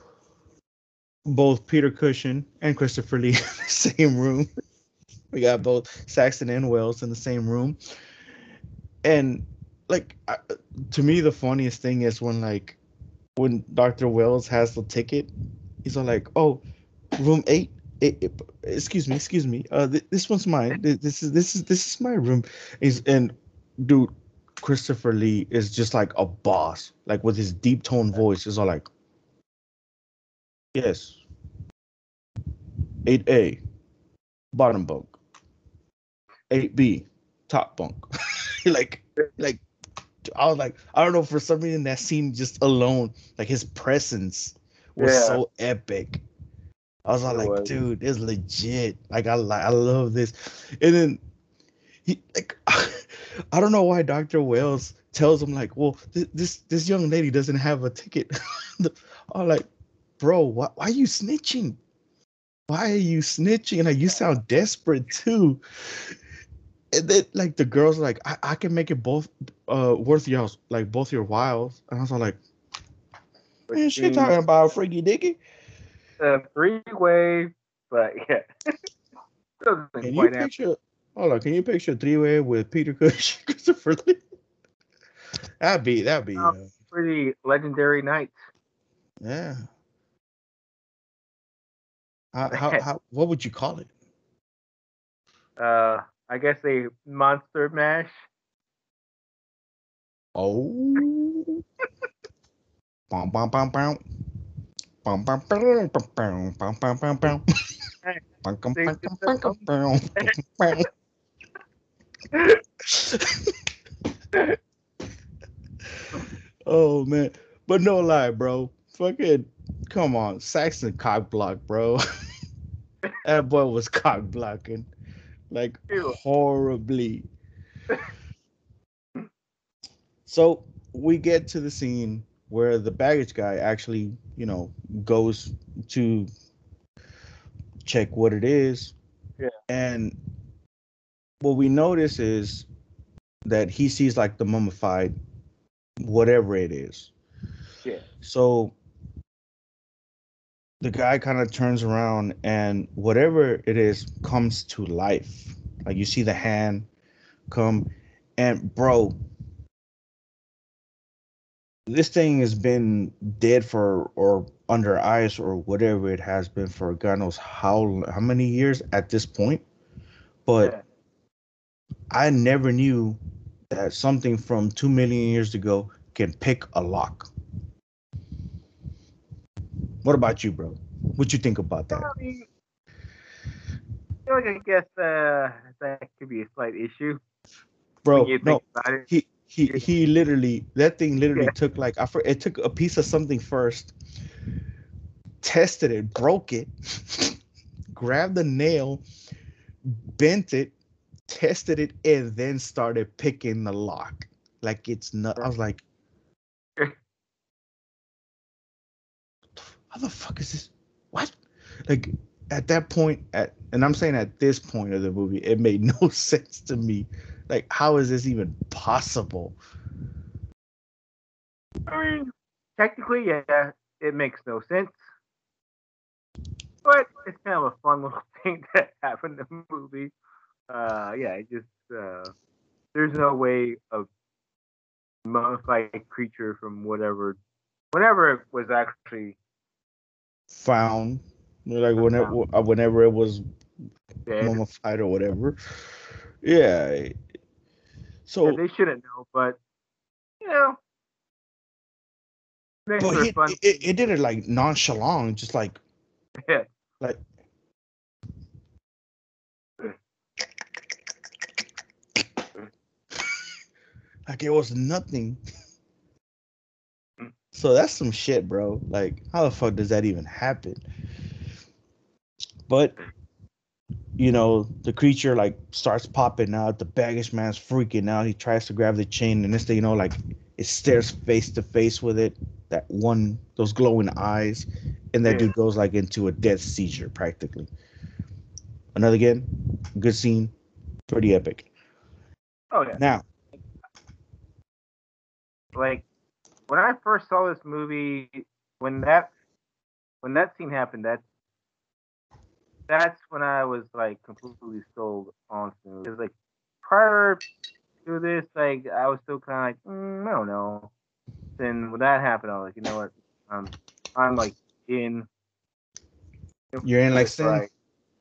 both Peter Cushing and Christopher Lee in the same room. We got both Saxton and Wells in the same room, and like to me, the funniest thing is when Dr. Wells has the ticket, he's all like, "Oh, room 8. Excuse me. This one's mine. This is my room." And dude, Christopher Lee is just like a boss, like with his deep tone voice. Is all like, "Yes, 8A, bottom bunk. 8B, top bunk." like like I was like, I don't know, for some reason that scene just alone, like his presence was yeah, so epic. I was all it like, was. dude, it's legit. Like I love this. And then he like I don't know why Dr. Wells tells him like, well, this young lady doesn't have a ticket. I'm like, bro, why are you snitching? Why are you snitching? Like, you sound desperate too. And then like the girls are like, I can make it both worth your like both your whiles. And I was all like, Which man, she seems talking about freaky dicky. a three-way, but yeah, doesn't Can you quite happen. picture? Hold on, can you picture a three-way with Peter Cushing, Christopher Lee? That'd be Pretty legendary night. yeah. How what would you call it? I guess a monster mash. Oh, bum bum bum bum bum bum bum bum bum bum bum bum bum. Bum, bum, Think bum, it's bum, bum, bum, bum, bum. Oh man, but no lie, bro. Fucking come on, Saxon cock block, bro. That boy was cock blocking like horribly. So we get to the scene where the baggage guy actually, goes to check what it is. Yeah, And what we notice is that he sees like the mummified whatever it is. yeah, So the guy kind of turns around and whatever it is comes to life. Like you see the hand come, and bro, this thing has been dead for or under ice or whatever it has been for God knows how many years at this point. But yeah. I never knew that something from 2 million years ago can pick a lock. What about you, bro? What you think about that? I mean, I guess that could be a slight issue when Bro, you think no. about it. He literally, that thing literally Yeah, took like it took a piece of something first, tested it, broke it, grabbed the nail, bent it, tested it, and then started picking the lock. Like it's not. I was like, yeah. how the fuck is this? What? Like at that point, and I'm saying at this point of the movie, it made no sense to me. Like, how is this even possible? I mean, technically, yeah, it makes no sense, but it's kind of a fun little thing that happened in the movie. Yeah, it just there's no way of mummified creature from whenever it was actually Found, like found whenever it was dead. mummified or whatever. Yeah. Yeah, So, they shouldn't know, but you know, makes but for a fun. it did it like nonchalant, just Yeah, like like it was nothing. So that's some shit, bro. Like, how the fuck does that even happen? But the creature like starts popping out. The baggage man's freaking out. He tries to grab the chain, and instead, like it stares face to face with it. Those glowing eyes, and that Yeah. dude goes like into a death seizure practically. Another again, good scene, pretty epic. Oh yeah. Now, Like when I first saw this movie, when that scene happened, that's when I was like completely sold on the movie. Because like prior to this, like I was still kind of like, I don't know. Then when that happened, I was like, you know what? I'm like in. you're in like That's Sin. right.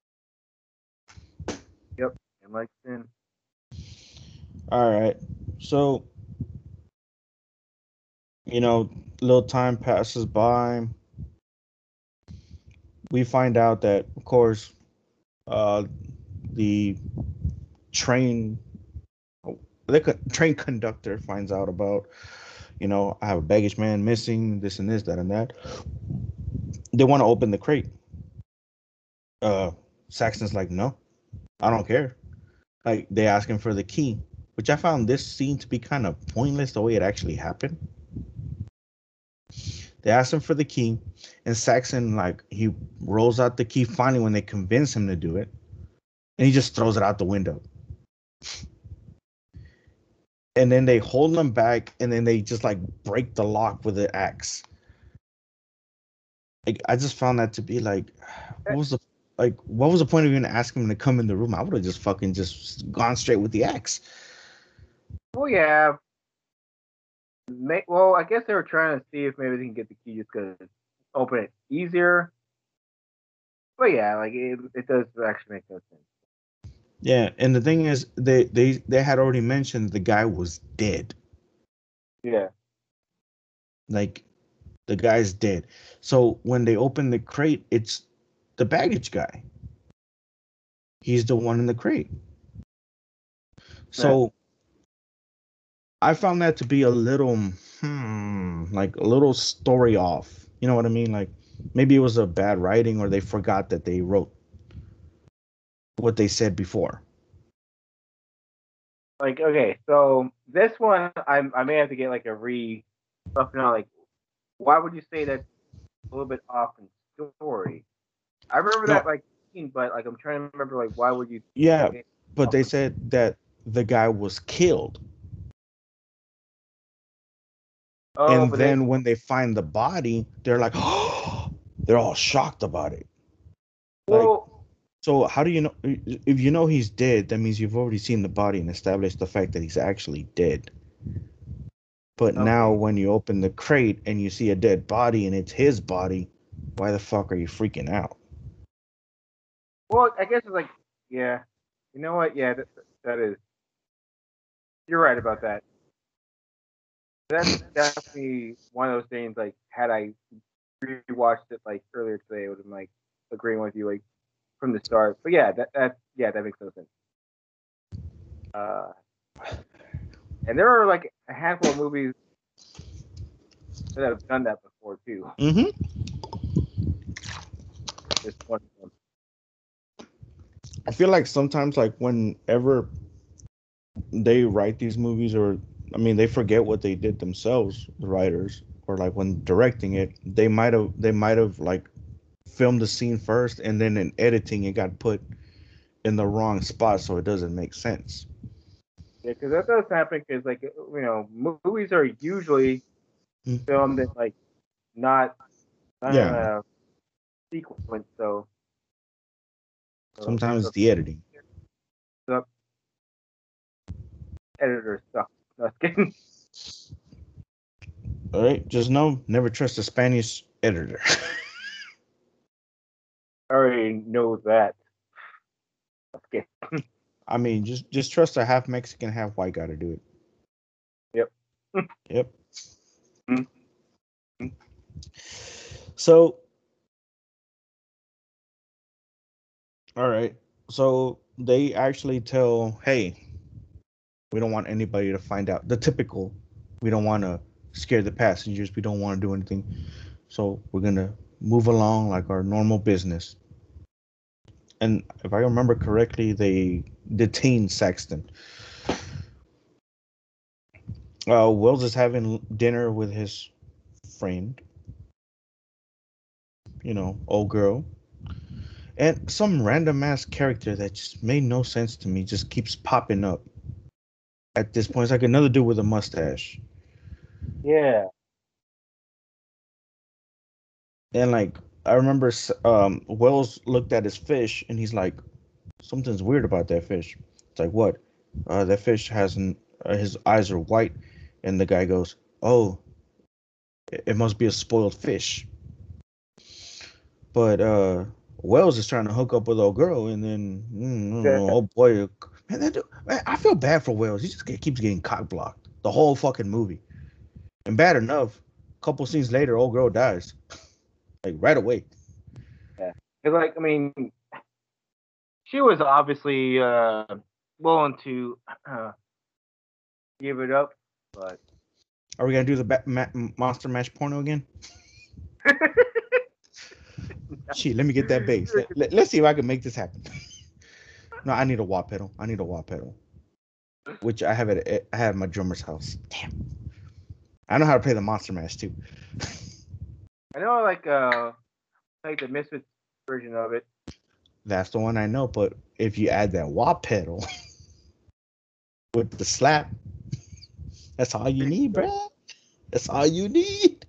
Yep, in like Sin. All right, so little time passes by. We find out that, of course, the train the train conductor finds out about, I have a baggage man missing, this and this, that and that. They want to open the crate. Uh, Saxon's like, no, I don't care. Like they ask him for the key, which I found this scene to be kind of pointless the way it actually happened. They ask him for the key, and Saxon like he rolls out the key finally when they convince him to do it, and he just throws it out the window. And then they hold him back, and then they just like break the lock with the axe. Like I just found that to be like, what was the what was the point of even asking him to come in the room? I would have just fucking just gone straight with the axe. Well, yeah. Well, I guess they were trying to see if maybe they can get the key just because open it easier. But yeah, like it does actually make no sense. Yeah, and the thing is, they had already mentioned the guy was dead. Yeah. Like the guy's dead. So when they open the crate, it's the baggage guy. He's the one in the crate. Yeah. So I found that to be a little, like a little story off. You know what I mean? Like maybe it was a bad writing, or they forgot that they wrote what they said before. Like okay, so this one I may have to get like like why would you say that's a little bit off in story? I remember No, that like scene, but like I'm trying to remember like why would you yeah, say but off they in- said that the guy was killed. Oh, And but they then when they find the body, they're like, oh, they're all shocked about it. Like, well so how do you know? If you know he's dead, that means you've already seen the body and established the fact that he's actually dead. But now, okay. when you open the crate and you see a dead body and it's his body, why the fuck are you freaking out? Well, I guess it's like yeah. You know what? Yeah, that is. You're right about that. That's definitely one of those things. Like, had I rewatched it like earlier today, I would have been like agreeing with you like from the start. But yeah, that makes no sense. Uh, and there are like a handful of movies that have done that before too. Mm-hmm. This one of them. I feel like sometimes, like whenever they write these movies, or I mean, they forget what they did themselves, the writers, or like when directing it, they might have like filmed the scene first, and then in editing it got put in the wrong spot, so it doesn't make sense. Yeah, because that does happen. Because like movies are usually Mm. filmed in like not in Yeah, a sequence, sometimes so it's the editing. the editor stuff. No, just kidding. All right, just know never trust a Spanish editor. I already know that. Just kidding. I mean, just trust a half Mexican, half white guy to do it. Yep. Yep. So, all right. So they actually tell, hey, we don't want anybody to find out. The typical, we don't want to scare the passengers. We don't want to do anything. So we're gonna move along like our normal business. And if I remember correctly, they detained Saxton. Wells is having dinner with his friend, old girl, and some random ass character that just made no sense to me just keeps popping up. At this point, it's like another dude with a mustache, Yeah. and like I remember, Wells looked at his fish, and he's like, "Something's weird about that fish." It's like, "What?" That fish hasn't. His eyes are white, and the guy goes, "Oh, it must be a spoiled fish." But Wells is trying to hook up with old girl, and then oh boy, man, man, I feel bad for Wells. He just keeps getting cock blocked the whole fucking movie. And bad enough, a couple scenes later, old girl dies, like right away. Yeah. It's like, I mean, she was obviously willing to give it up, but Are we gonna do the Monster Mash porno again? Gee, let me get that bass. Let's see if I can make this happen. No, I need a wah pedal. I need a wah pedal, which I have I have at my drummer's house. Damn, I know how to play the Monster Mash too. I know, like the Misfits version of it. That's the one I know. But if you add that wah pedal with the slap, that's all you need, bruh. That's all you need.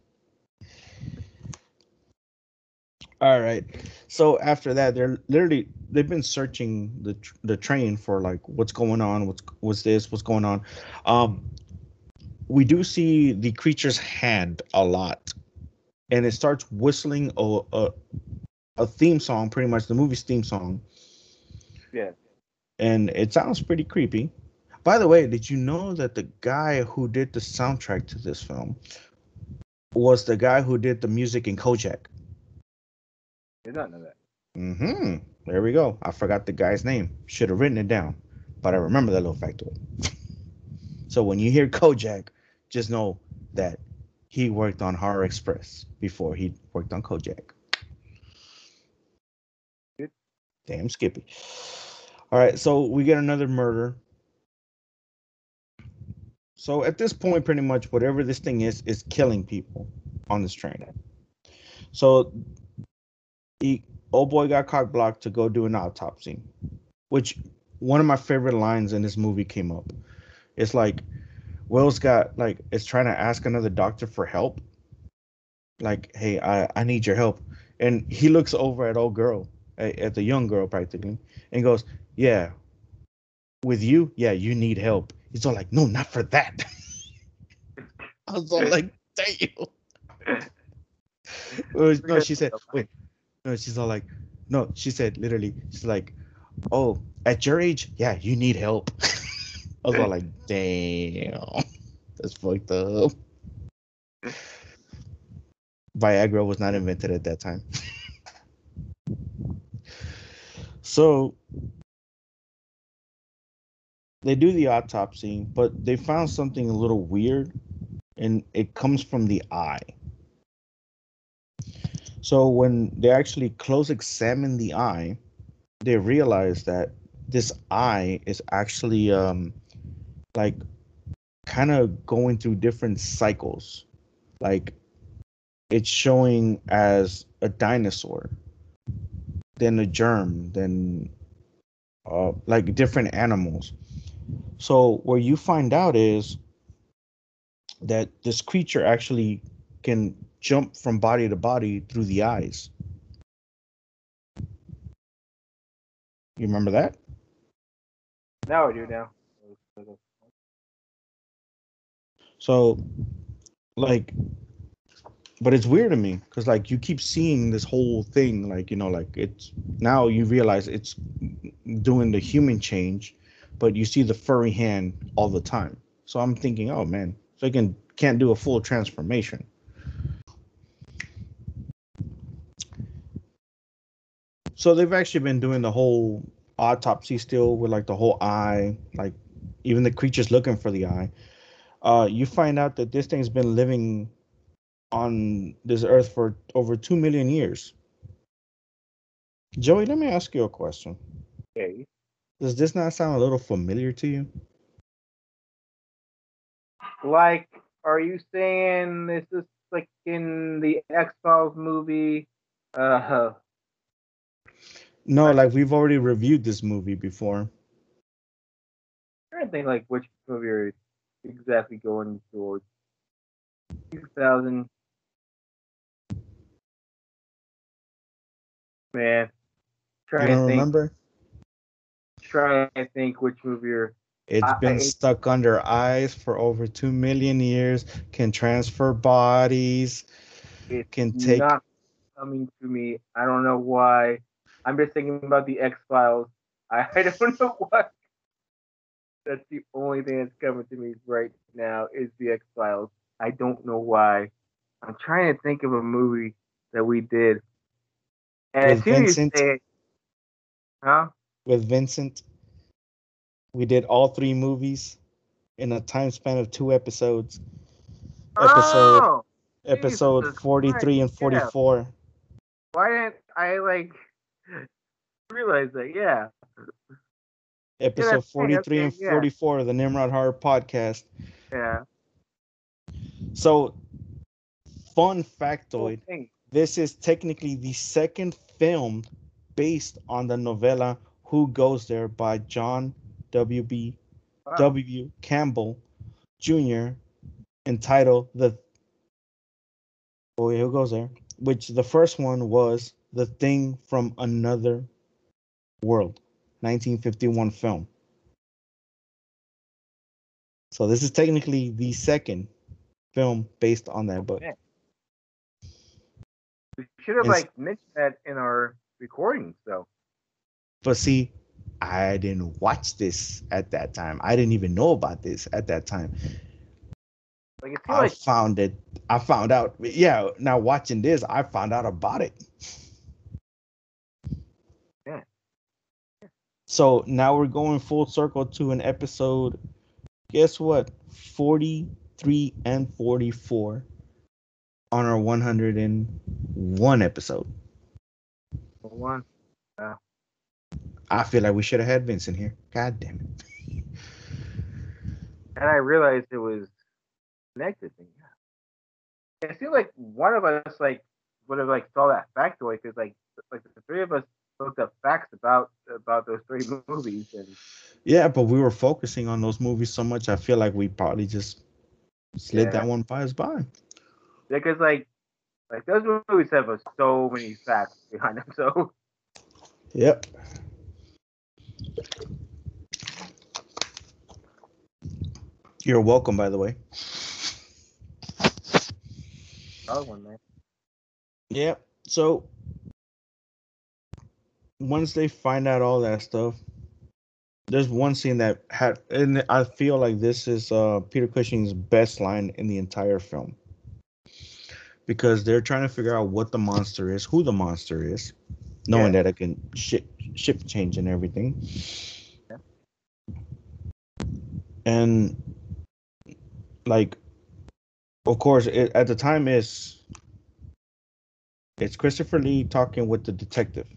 All right. So after that, they've been searching the train for like what's going on, what's this, what's going on. Um, we do see the creature's hand a lot, and it starts whistling a theme song, pretty much the movie's theme song, Yeah. and it sounds pretty creepy. By the way, did you know that the guy who did the soundtrack to this film was the guy who did the music in Kojak? Did not know that. Mm-hmm. There we go. I forgot the guy's name. Should have written it down, but I remember that little factoid. So when you hear Kojak, just know that he worked on Horror Express before he worked on Kojak. Good. Damn, Skippy. All right, so we get another murder. So at this point, pretty much whatever this thing is killing people on this train. So he, old boy got cock blocked to go do an autopsy, which one of my favorite lines in this movie came up. It's like Will's got like is trying to ask another doctor for help. Like, hey, I need your help. And he looks over at old girl, at the young girl practically, and goes, yeah, with you, yeah, you need help. He's all like, no, not for that. I was all like, damn. No, she said, wait, no, she's all like, no, she said literally, she's like, oh, at your age, yeah, you need help. I was all like, damn, that's fucked up. Viagra was not invented at that time. So they do the autopsy, but they found something a little weird, and it comes from the eye. So when they actually close examine the eye, they realize that this eye is actually like kind of going through different cycles. Like it's showing as a dinosaur, then a germ, then like different animals. So where you find out is that this creature actually can jump from body to body through the eyes. You remember that? Now I do now. So, like, but it's weird to me because, like, you keep seeing this whole thing, like, like it's now you realize it's doing the human change, but you see the furry hand all the time. So I'm thinking, oh man, so it can't do a full transformation. So they've actually been doing the whole autopsy still with like the whole eye, like even the creature's looking for the eye. You find out that this thing's been living on this earth for over 2 million years. Joey, let me ask you a question. Okay. Does this not sound a little familiar to you? Like, are you saying this is like in the X Files movie? Uh, No, like, like we've already reviewed this movie before. I don't think like which movie are you exactly going towards. 2000, man. You Trying to don't think. remember? Trying to think which movie you're. It's been stuck under ice for over 2 million years, can transfer bodies, It's can take. not coming to me. I don't know why. I'm just thinking about the X Files. I don't know why. That's the only thing that's coming to me right now is the X Files. I don't know why. I'm trying to think of a movie that we did, and as With soon as you Vincent, say it, huh? with Vincent, we did all three movies in a time span of 2 episodes. Episode Oh, episode Jesus Christ! 43 and Yeah. 44. Why didn't I like realize that? Yeah. Yeah, Episode that's right. 43 Okay. and Yeah. 44 of the Nimrod Horror Podcast. Yeah. So, fun Whole factoid, thing. this is technically the second film based on the novella Who Goes There by John W.B. Wow. W. Campbell Jr. entitled The Boy Who Goes There, which the first one was The Thing from Another World, 1951 film. So this is technically the second film based on that book. Man, we should have And, like mentioned that in our recordings, though. but see, I didn't watch this at that time. I didn't even know about this at that time. Like it seemed I like found it. I found out. Yeah, now watching this, I found out about it. yeah. So now we're going full circle to an episode. Guess what? 43 and 44 on our 101 episode. One. I feel like we should have had Vincent here. God damn it. And I realized it was connected. Yeah. It seemed like one of us like would have like saw that factoid because like the three of us looked up facts about those three movies and Yeah, but we were focusing on those movies so much. I feel like we probably just slid yeah, that one by us by. because like those movies have so many facts behind them. So Yep. You're welcome, by the way. other one, man. Yep. So once they find out all that stuff, there's one scene that had, and I feel like this is Peter Cushing's best line in the entire film because they're trying to figure out what the monster is, who the monster is, knowing Yeah. that it can shift change and everything. Yeah. And like, of course, at the time it's Christopher Lee talking with the detective,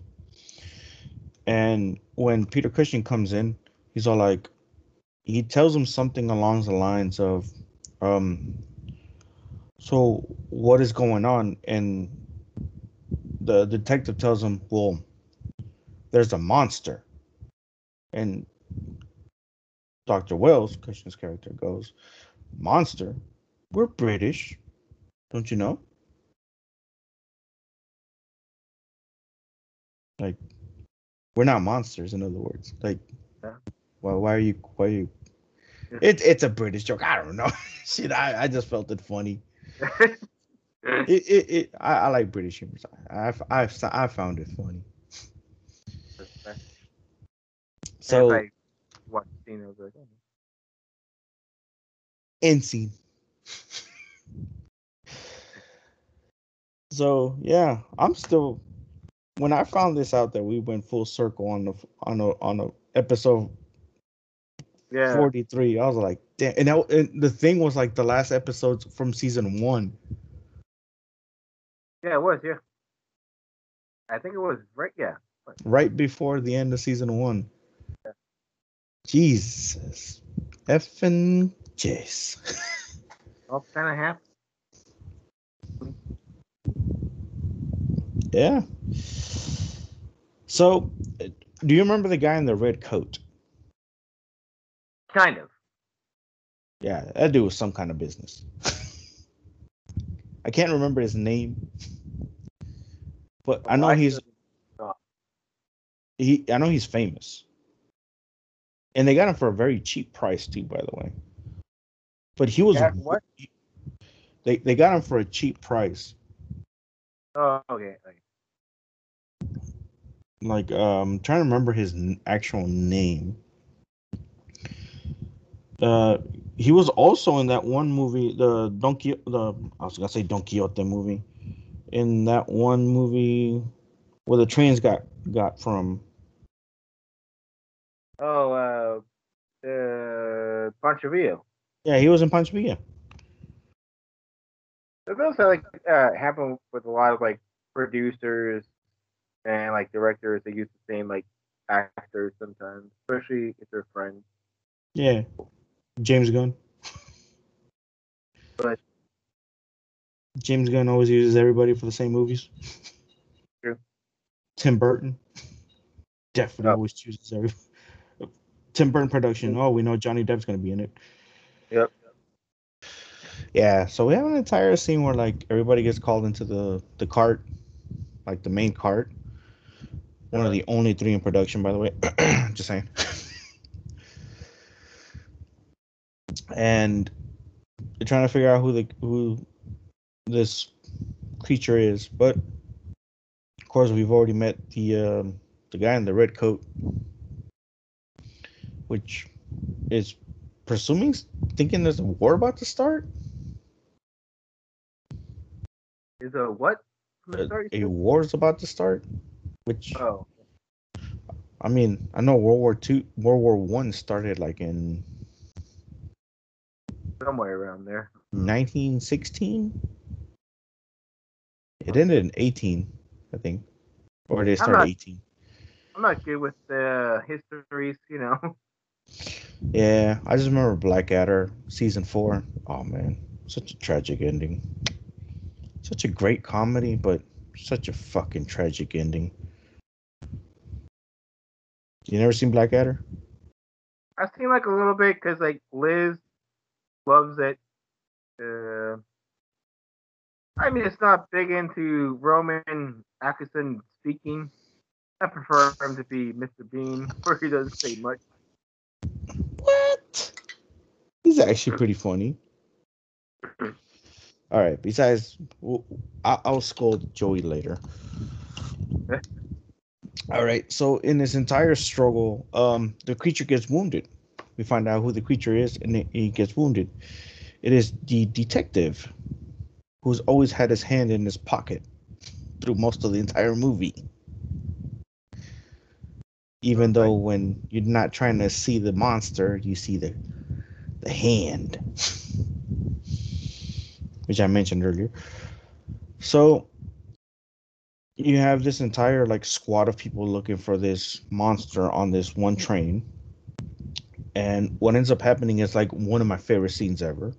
and when Peter Cushing comes in, he's all like, he tells him something along the lines of, um, so what is going on? And the detective tells him, well, there's a monster. And Dr. Wells, Cushing's character, goes, monster? We're British, don't you know? Like, we're not monsters, in other words. Like, Yeah. why are you? It's a British joke. I don't know. Shit, I just felt it funny. I like British humor. I found it funny. And if So, I watch the scene, I was like, oh. end scene. So yeah, I'm still. When I found this out that we went full circle on a episode Yeah. 43, I was like, damn. And the thing was like the last episodes from season 1. Yeah, it was. Yeah. I think it was right. Yeah. right before the end of season 1. Jesus. Effing Jace. All kind of happy. Yeah. So, do you remember the guy in the red coat? Kind of. Yeah, that dude was some kind of business. I can't remember his name, but I know he's famous. And they got him for a very cheap price too, by the way. But he was what? They got him for a cheap price. Oh, okay. Like trying to remember his actual name. He was also in that one movie, I was gonna say Don Quixote movie. In that one movie where the trains got from. Oh, Pancho Villa. Yeah, he was in Pancho Villa. It does happen with a lot of like producers and like directors. They use the same like actors sometimes, especially if they're friends. Yeah, James Gunn. But James Gunn always uses everybody for the same movies. true. Tim Burton definitely always chooses everybody. Tim Burton production. Oh, we know Johnny Depp's gonna be in it. Yep. Yeah, so we have an entire scene where like everybody gets called into the cart, like the main cart. One of the only 3 in production, by the way. Just saying. And they're trying to figure out who this creature is, but of course we've already met the guy in the red coat, which is thinking there's a war about to start. Is a what? A war is about to start, which I mean, I know World War One started like in somewhere around there. 1916. It ended in 18, I think, or did it start 18? I'm not good with the histories, you know. Yeah, I just remember Blackadder season 4. Oh man, such a tragic ending. Such a great comedy, but such a fucking tragic ending. You never seen Blackadder? I've seen like a little bit because like Liz loves it. I mean, it's not big into Roman Atkinson speaking. I prefer him to be Mr. Bean, where he doesn't say much. What? He's actually pretty funny. All right. Besides, I'll scold Joey later. All right. So in this entire struggle, the creature gets wounded. We find out who the creature is, and he gets wounded. It is the detective, who's always had his hand in his pocket through most of the entire movie. Even though when you're not trying to see the monster, you see the hand, which I mentioned earlier. So you have this entire like squad of people looking for this monster on this one train. And what ends up happening is like one of my favorite scenes ever.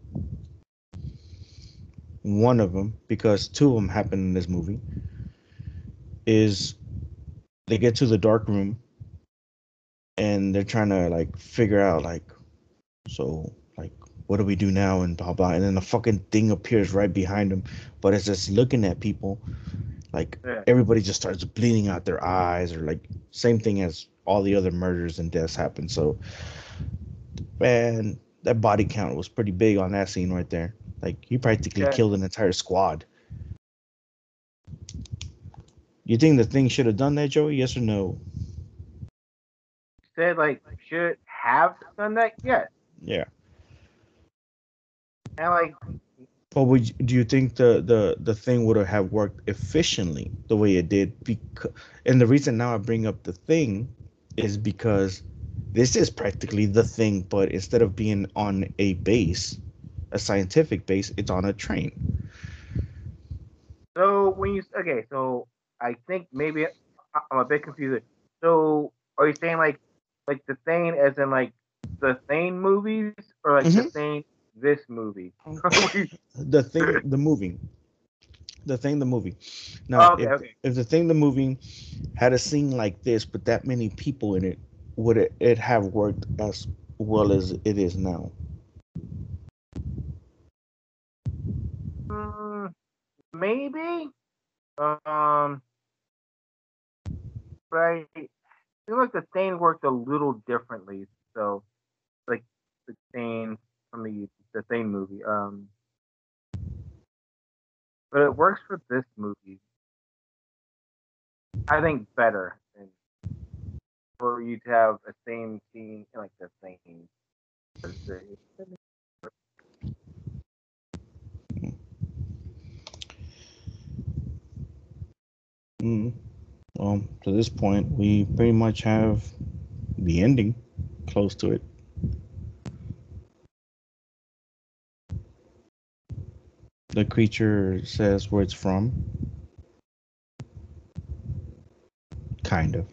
One of them, because 2 of them happen in this movie, is they get to the dark room and they're trying to like figure out like, so like, what do we do now, and blah blah. And then the fucking thing appears right behind them, but it's just looking at people. Like everybody just starts bleeding out their eyes, or like same thing as all the other murders and deaths happen. So, man, that body count was pretty big on that scene right there. Like he practically killed an entire squad. You think the thing should have done that, Joey? Yes or no? Said like should have done that? Yes. Yeah. And like, but do you think the thing would have worked efficiently the way it did? And the reason now I bring up the thing is because this is practically the thing, but instead of being on a base, a scientific base, it's on a train. So when you so I think maybe I'm a bit confused. So, are you saying like the Thane as in like the Thane movies, or like the Hmm. Thane this movie? The thing, the movie, the thing, the movie. Now, Oh, okay, okay. if the thing, the movie had a scene like this, but that many people in it, would it have worked as well as it is now? Mm, maybe. Um, but I feel like the Thane worked a little differently. So, like the Thane from the Thane movie. But it works for this movie. I think better than for you to have a same scene like the same. Mm. Well, to this point, we pretty much have the ending close to it. The creature says where it's from, kind of.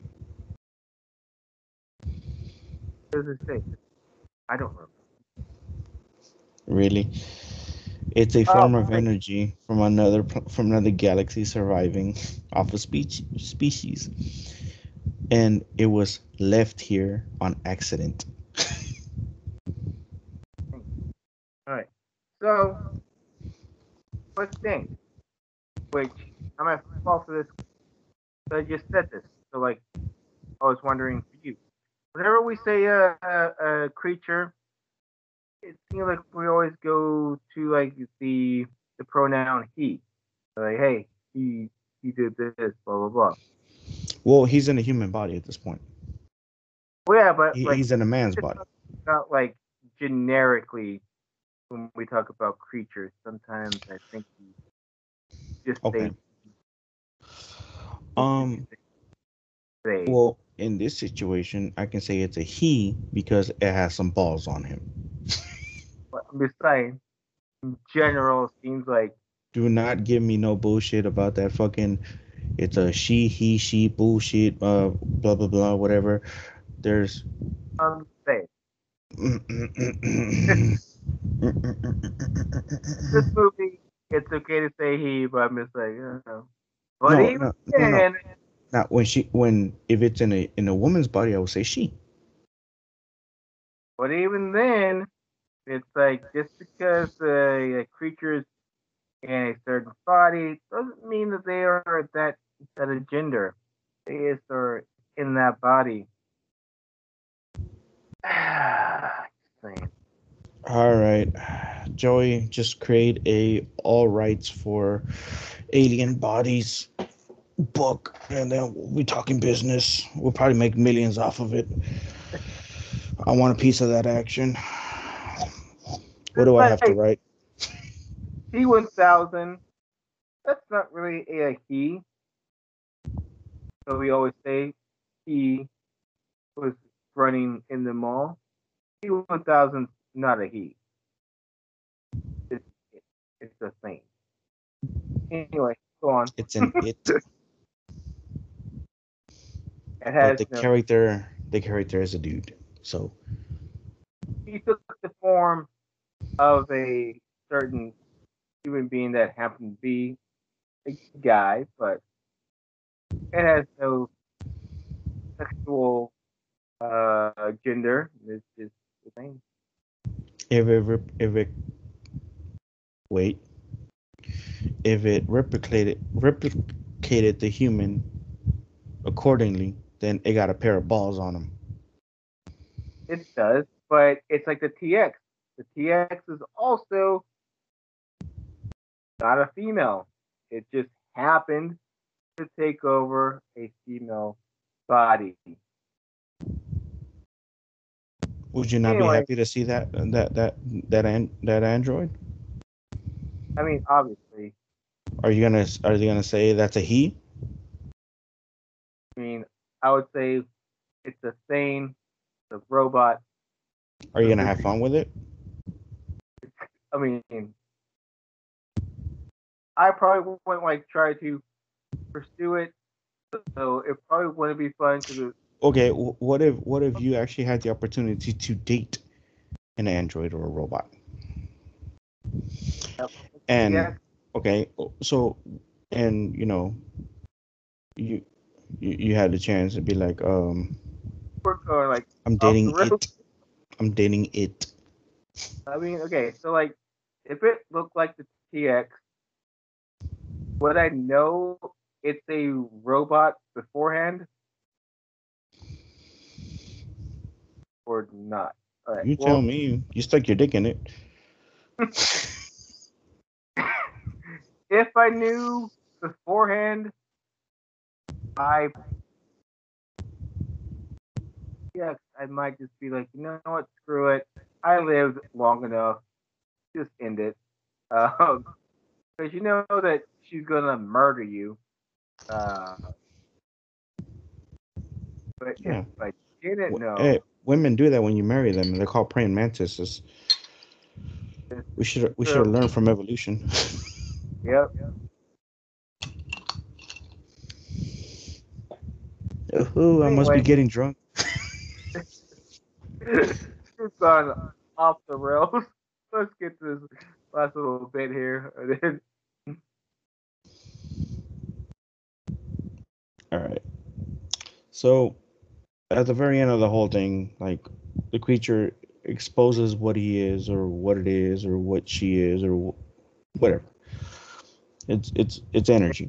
What does it say? I don't remember. Really, it's a Oh, form of like energy from another galaxy surviving off a species, and it was left here on accident. all right. So, quick thing, which I'm at fault for this. So I just said this. So like, I was wondering for you. Whenever we say a creature, it seems like we always go to like the pronoun he. Like, hey, he did this, blah blah blah. Well, he's in a human body at this point. Well, yeah, but like He's in a we man's just body. talk about like generically when we talk about creatures. Sometimes I think we just Okay. say Um. they. Well, in this situation, I can say it's a he because it has some balls on him. But I'm just saying, in general, seems like Do not give me no bullshit about that fucking. It's a she, he, she bullshit. Blah blah blah. Whatever. There's. they. This movie, it's okay to say he, but I'm just like, But No, even no, no, no. then, Not when if it's in a woman's body, I would say she. but even then, it's like just because a creature's in a certain body doesn't mean that they are that a gender. They just are in that body. Same. All right, Joey, just create a all rights for alien bodies book, and then we'll be talking business. We'll probably make millions off of it. I want a piece of that action. What Just do I have to like write? T1000, that's not really a he. So we always say he was running in the mall. T1000's not a he. It's it's a thing. Anyway, go on. It's an it, It but has the character is a dude. So he took the form of a certain human being that happened to be a guy, but it has no sexual gender. It's just the thing. if it wait, if it replicated the human accordingly, then it got a pair of balls on him. It does, but it's like the TX. The TX is also not a female. It just happened to take over a female body. Would you not be Anyway, happy to see that android? I mean, obviously, Are you gonna say that's a he? I mean, I would say it's a thing, the robot. Are you So gonna have fun with it? I mean, I probably wouldn't like try to pursue it So it probably wouldn't be fun because Okay, what if you actually had the opportunity to date an android or a robot? yeah, And okay, so and you you had the chance to be like, we're going like I'm off the dating road. it. I'm dating it. I mean, okay, so like if it looked like the TX, would I know it's a robot beforehand or not? All right. You tell Well, me. You stuck your dick in it. if I knew beforehand, I yeah, I might just be like, you know what, screw it. I lived long enough. Just end it. Because you know that she's gonna murder you. Uh, but if Yeah. I didn't Hey, know, women do that when you marry them. They're called praying mantises. it's We should have true. learned from evolution. Yep. Oh, I must be Anyway, getting drunk. it's gone off the rails. Let's get to this last little bit here. And then, All right. So at the very end of the whole thing, like the creature exposes what he is, or what it is, or what she is, or whatever. It's energy.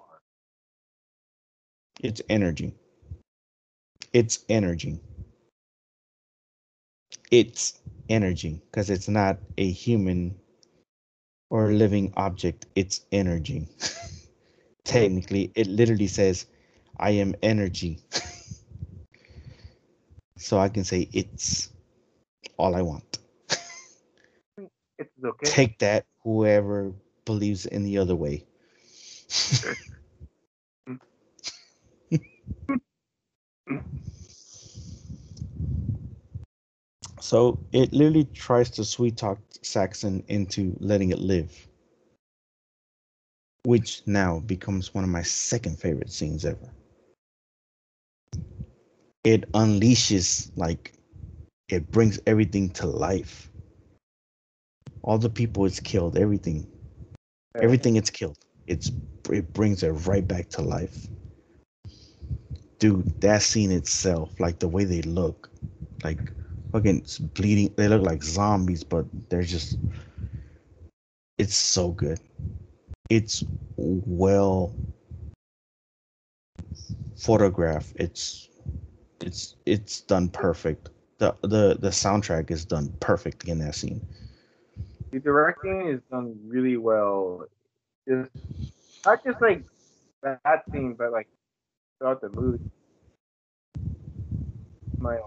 It's energy. It's energy. It's energy because it's not a human or a living object. It's energy. Technically, it literally says, "I am energy," so I can say it's all I want. it's okay. Take that, whoever believes in the other way. So it literally tries to sweet talk Saxon into letting it live, which now becomes one of my second favorite scenes ever. It unleashes, like, it brings everything to life. All the people it's killed, everything it's killed. It brings it right back to life. Dude, that scene itself, like the way they look, like fucking bleeding, they look like zombies, but they're just, it's so good. It's well photographed. It's done perfect. The soundtrack is done perfectly in that scene. The directing is done really well. Just not just like that scene, but like throughout the movie. My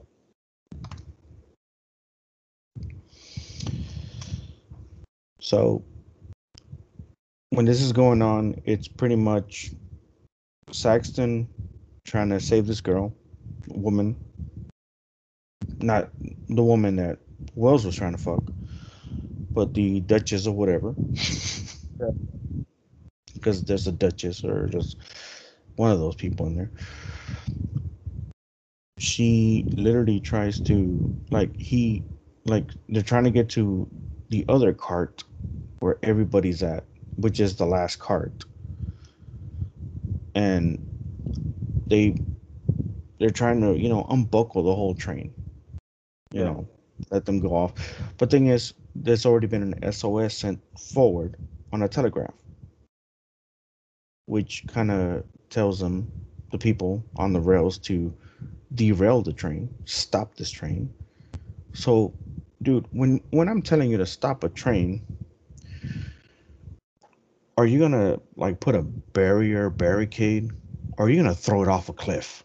So when this is going on, it's pretty much Saxton trying to save this girl, woman, not the woman that Wells was trying to fuck, but the Duchess or whatever, because there's a Duchess or just one of those people in there. She literally tries to, like they're trying to get to the other cart where everybody's at, which is the last cart, and they they're trying to unbuckle the whole train, you yeah, know, let them go off. But thing is, there's already been an SOS sent forward on a telegraph, which kind of tells them, the people on the rails, to derail the train, stop this train. So, dude, when I'm telling you to stop a train, are you gonna like put a barricade, or are you gonna throw it off a cliff?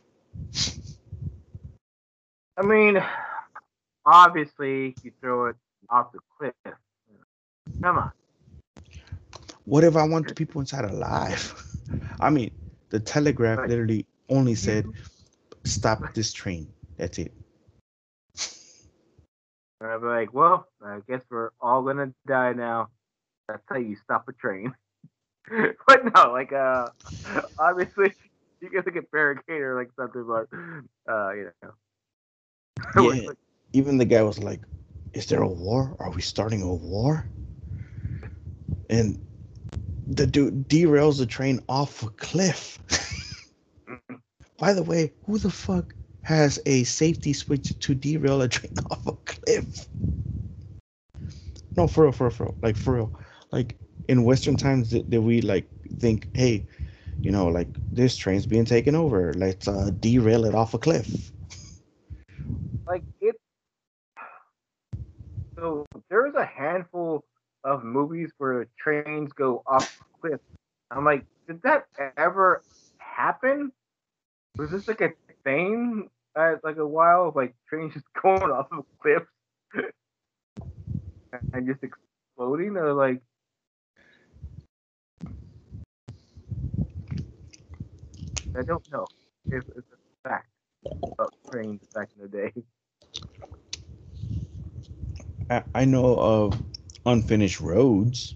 I mean, obviously you throw it off the cliff. Come on. What if I want the people inside alive? I mean, the telegraph But literally only said, you, "Stop this train." That's it. and I'd be like, well, I guess we're all gonna die now. That's how you stop a train. But no, like, obviously, You get to get barricade or like something, but you know. Yeah. Even the guy was like, "Is there a war? Are we starting a war?" And the dude derails the train off a cliff. By the way, who the fuck has a safety switch to derail a train off a cliff? No, for real. Like, for real. Like, in Western times, did we, like, think, hey, like, this train's being taken over. Let's derail it off a cliff. Like it. So there's a handful of movies where trains go off cliff. I'm like, did that ever happen? Was this like a thing at like a while of like trains just going off of cliffs and just exploding? Or like, I don't know if it's a fact about trains back in the day. I know of unfinished roads,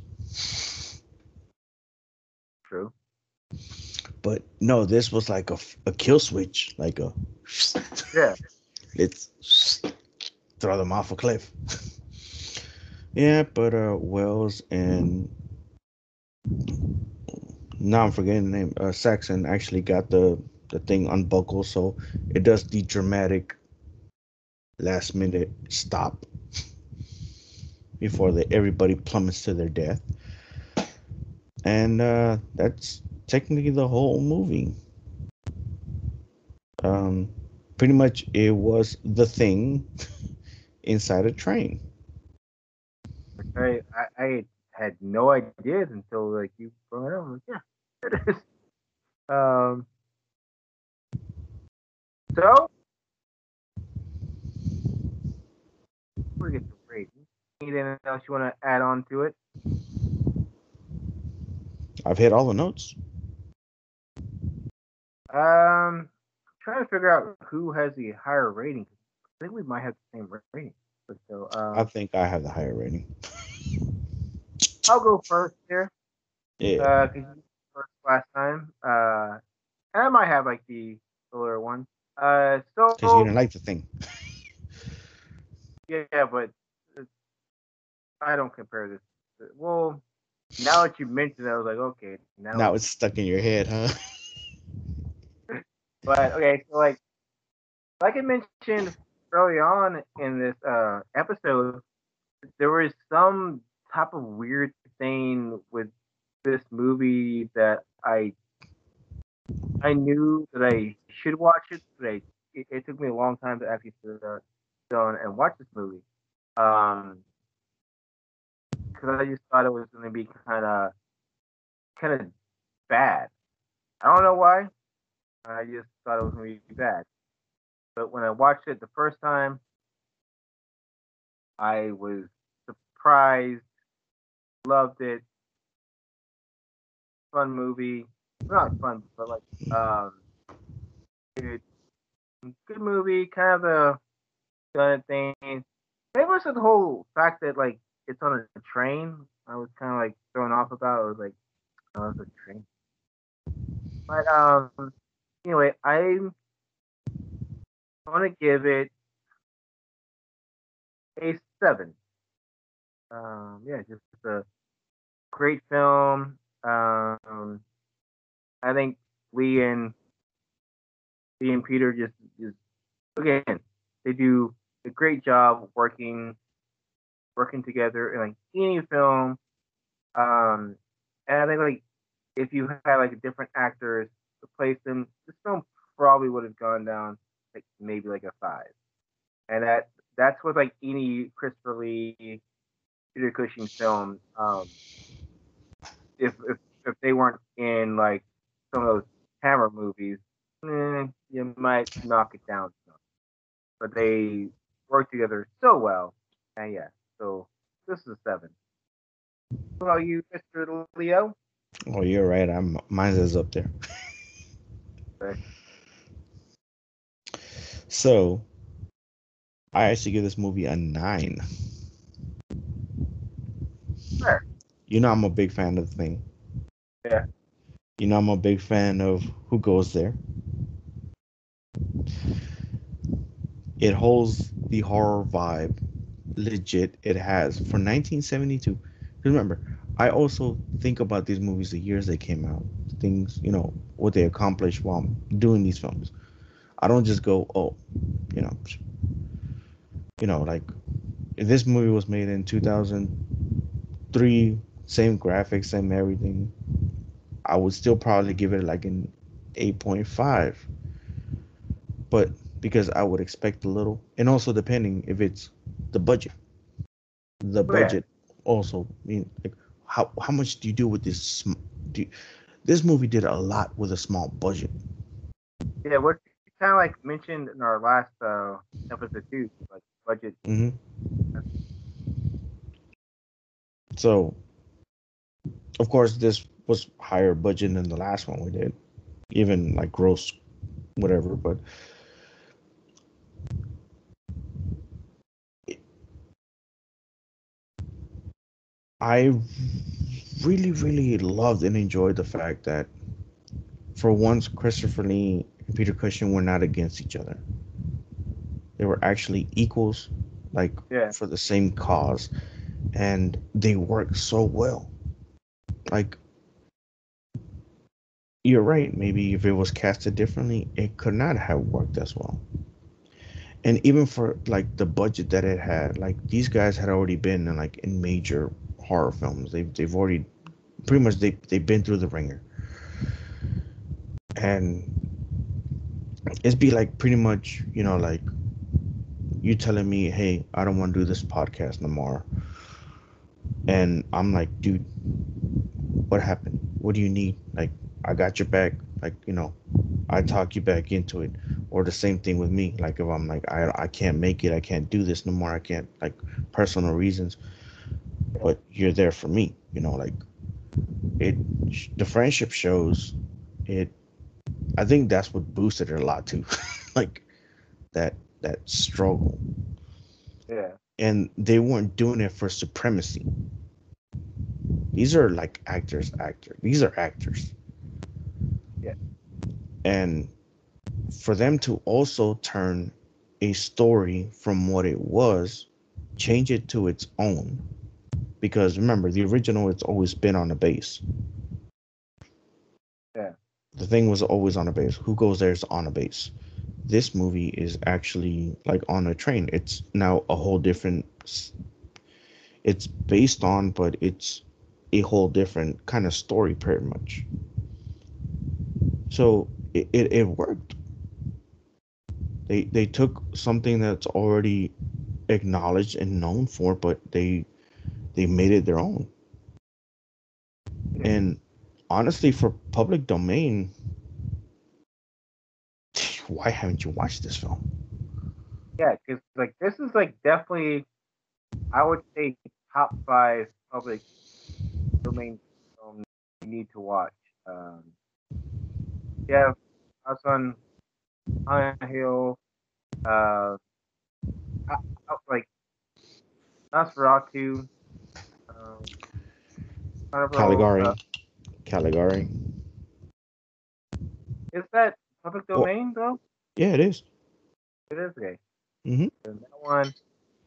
True. but no, this was like a kill switch, like a Yeah. let's throw them off a cliff. Yeah, but Wells and now I'm forgetting the name. Saxon actually got the thing unbuckled, so it does the dramatic last minute stop before everybody plummets to their death, and that's technically the whole movie. Um, Pretty much it was the thing inside a train. I had no ideas until like you brought it up. I'm like, yeah, it is. Um, so we get the rating. Anything else you want to add on to it? I've hit all the notes. Trying to figure out who has the higher rating. I think we might have the same rating. But so, I think I have the higher rating. I'll go first here. Yeah, Because you first last time. And I might have like the lower one. because you So didn't like the thing. yeah, but I don't compare this. Well, now that you mentioned it, I was like, okay, now. Now it's stuck in your head, huh? But okay, so like I mentioned early on in this episode, there was some type of weird thing with this movie that I knew that I should watch it, but it took me a long time to actually sit down and watch this movie. Because I just thought it was going to be kind of bad. I don't know why. I just thought it was going to be bad. But when I watched it the first time, I was surprised, loved it. Fun movie, not fun, but like it, good movie. Kind of a done thing. Maybe it's the whole fact that like it's on a train. I was kind of like thrown off about. I was like, oh, it's a train. But anyway, I'm gonna give it a 7. Yeah, just a great film. I think Lee and Lee and Peter just again they do a great job working together in like any film. Um, and I think like if you had like different actors to place them, this film probably would have gone down like maybe like a 5. And that's with like any Christopher Lee, Peter Cushing film. If they weren't in like some of those Hammer movies, you might knock it down some. But they work together so well, and yeah. So this is a 7. What about you, Mr. Leo? Oh, you're right. Mine is up there. Okay. So I actually give this movie a 9. Fair. You know I'm a big fan of the thing. Yeah. You know, I'm a big fan of Who Goes There. It holds the horror vibe legit it has for 1972. Remember, I also think about these movies, the years they came out, things, what they accomplished while doing these films. I don't just go, oh, you know, like if this movie was made in 2003, same graphics, same everything, I would still probably give it like an 8.5. But because I would expect a little, and also depending if it's the budget. The Oh yeah, budget also, like how much do you do with this? This movie did a lot with a small budget. yeah. What kind of like mentioned in our last episode too, like budget. hmm So of course this was higher budget than the last one we did, even like gross whatever. But I really really loved and enjoyed the fact that for once Christopher Lee and Peter Cushing were not against each other. They were actually equals, like Yeah, for the same cause, and they worked so well. Like you're right, maybe if it was casted differently, it could not have worked as well. And even for like the budget that it had, like these guys had already been in like in major horror films. They've already pretty much they've been through the ringer. And it's be like pretty much, like you telling me, hey, I don't want to do this podcast no more. And I'm like, dude, what happened? What do you need? Like, I got your back. Like, I talk you back into it. Or the same thing with me. Like, if I'm like, I can't make it, I can't do this no more. I can't, like, personal reasons. yeah, But you're there for me. Like it. The friendship shows it. I think that's what boosted it a lot too. Like that struggle. yeah, And they weren't doing it for supremacy. These are like actors. These are actors. yeah, And for them to also turn a story from what it was, change it to its own. Because remember, the original, it's always been on a base. yeah, The thing was always on a base. Who goes there is on a base. This movie is actually like on a train. It's now a whole different. It's based on, but it's a whole different kind of story, pretty much. So it worked. They took something that's already acknowledged and known for, but they made it their own. yeah. And honestly, for public domain, why haven't you watched this film? Yeah, because like this is like definitely I would say top five public domain films you need to watch. Um, yeah, House on a Hill, uh, like Nosferatu, um, Carnival. Caligari, Caligari. Is that public Oh, domain though? yeah, it is. It is okay. Mm-hmm. And that one,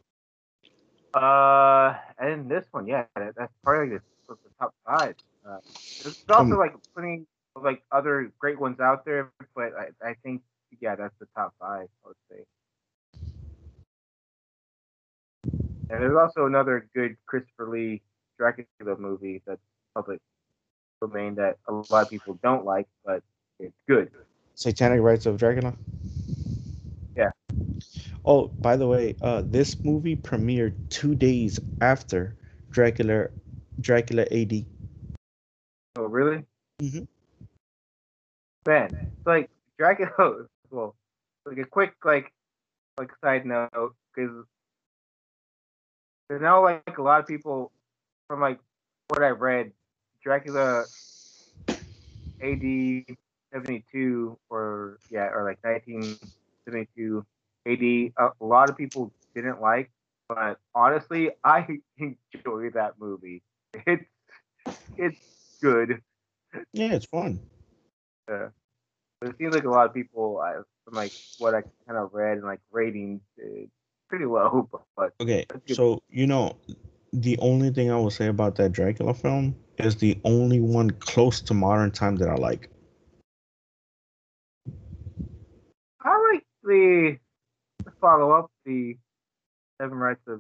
and this one, yeah, that's probably like the top five. Uh, there's also Um, like putting like other great ones out there, but I think yeah, that's the top five. I would say. And there's also another good Christopher Lee Dracula movie that's public domain that a lot of people don't like, but it's good. Satanic Rites of Dracula. Yeah. Oh, by the way, this movie premiered 2 days after Dracula, Dracula AD. Oh, really? Mm-hmm. Man, it's like Dracula. Well, like a quick like side note because there's now like a lot of people from like what I read, Dracula AD 72 or yeah or like 1972 AD. A lot of people didn't like, but honestly, I enjoy that movie. It's it's good. Yeah, it's fun. But it seems like a lot of people, from like what I kind of read and like ratings, pretty low. But Okay, that's good. so the only thing I will say about that Dracula film is the only one close to modern time that I like. I like the follow up, the Seven Rights of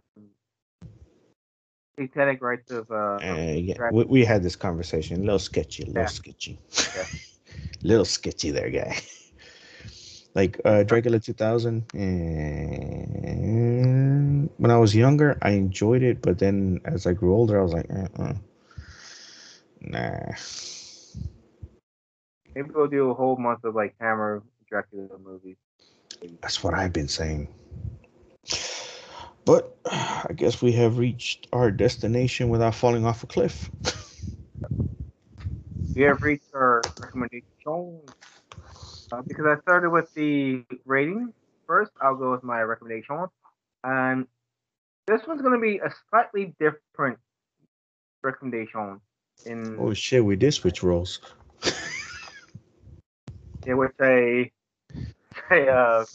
Satanic Rights of Yeah, Dracula. we had this conversation. A little sketchy, a little Yeah, sketchy, yeah. little sketchy there, guy. Like It's fun. Dracula 2000. And when I was younger, I enjoyed it, but then as I grew older, I was like, nah. Maybe we'll do a whole month of like Hammer Dracula movies. Maybe. That's what I've been saying. But I guess we have reached our destination without falling off a cliff. We have reached our recommendation because I started with the rating first. I'll go with my recommendation, and this one's going to be a slightly different recommendation Oh in shit, we did switch roles. which I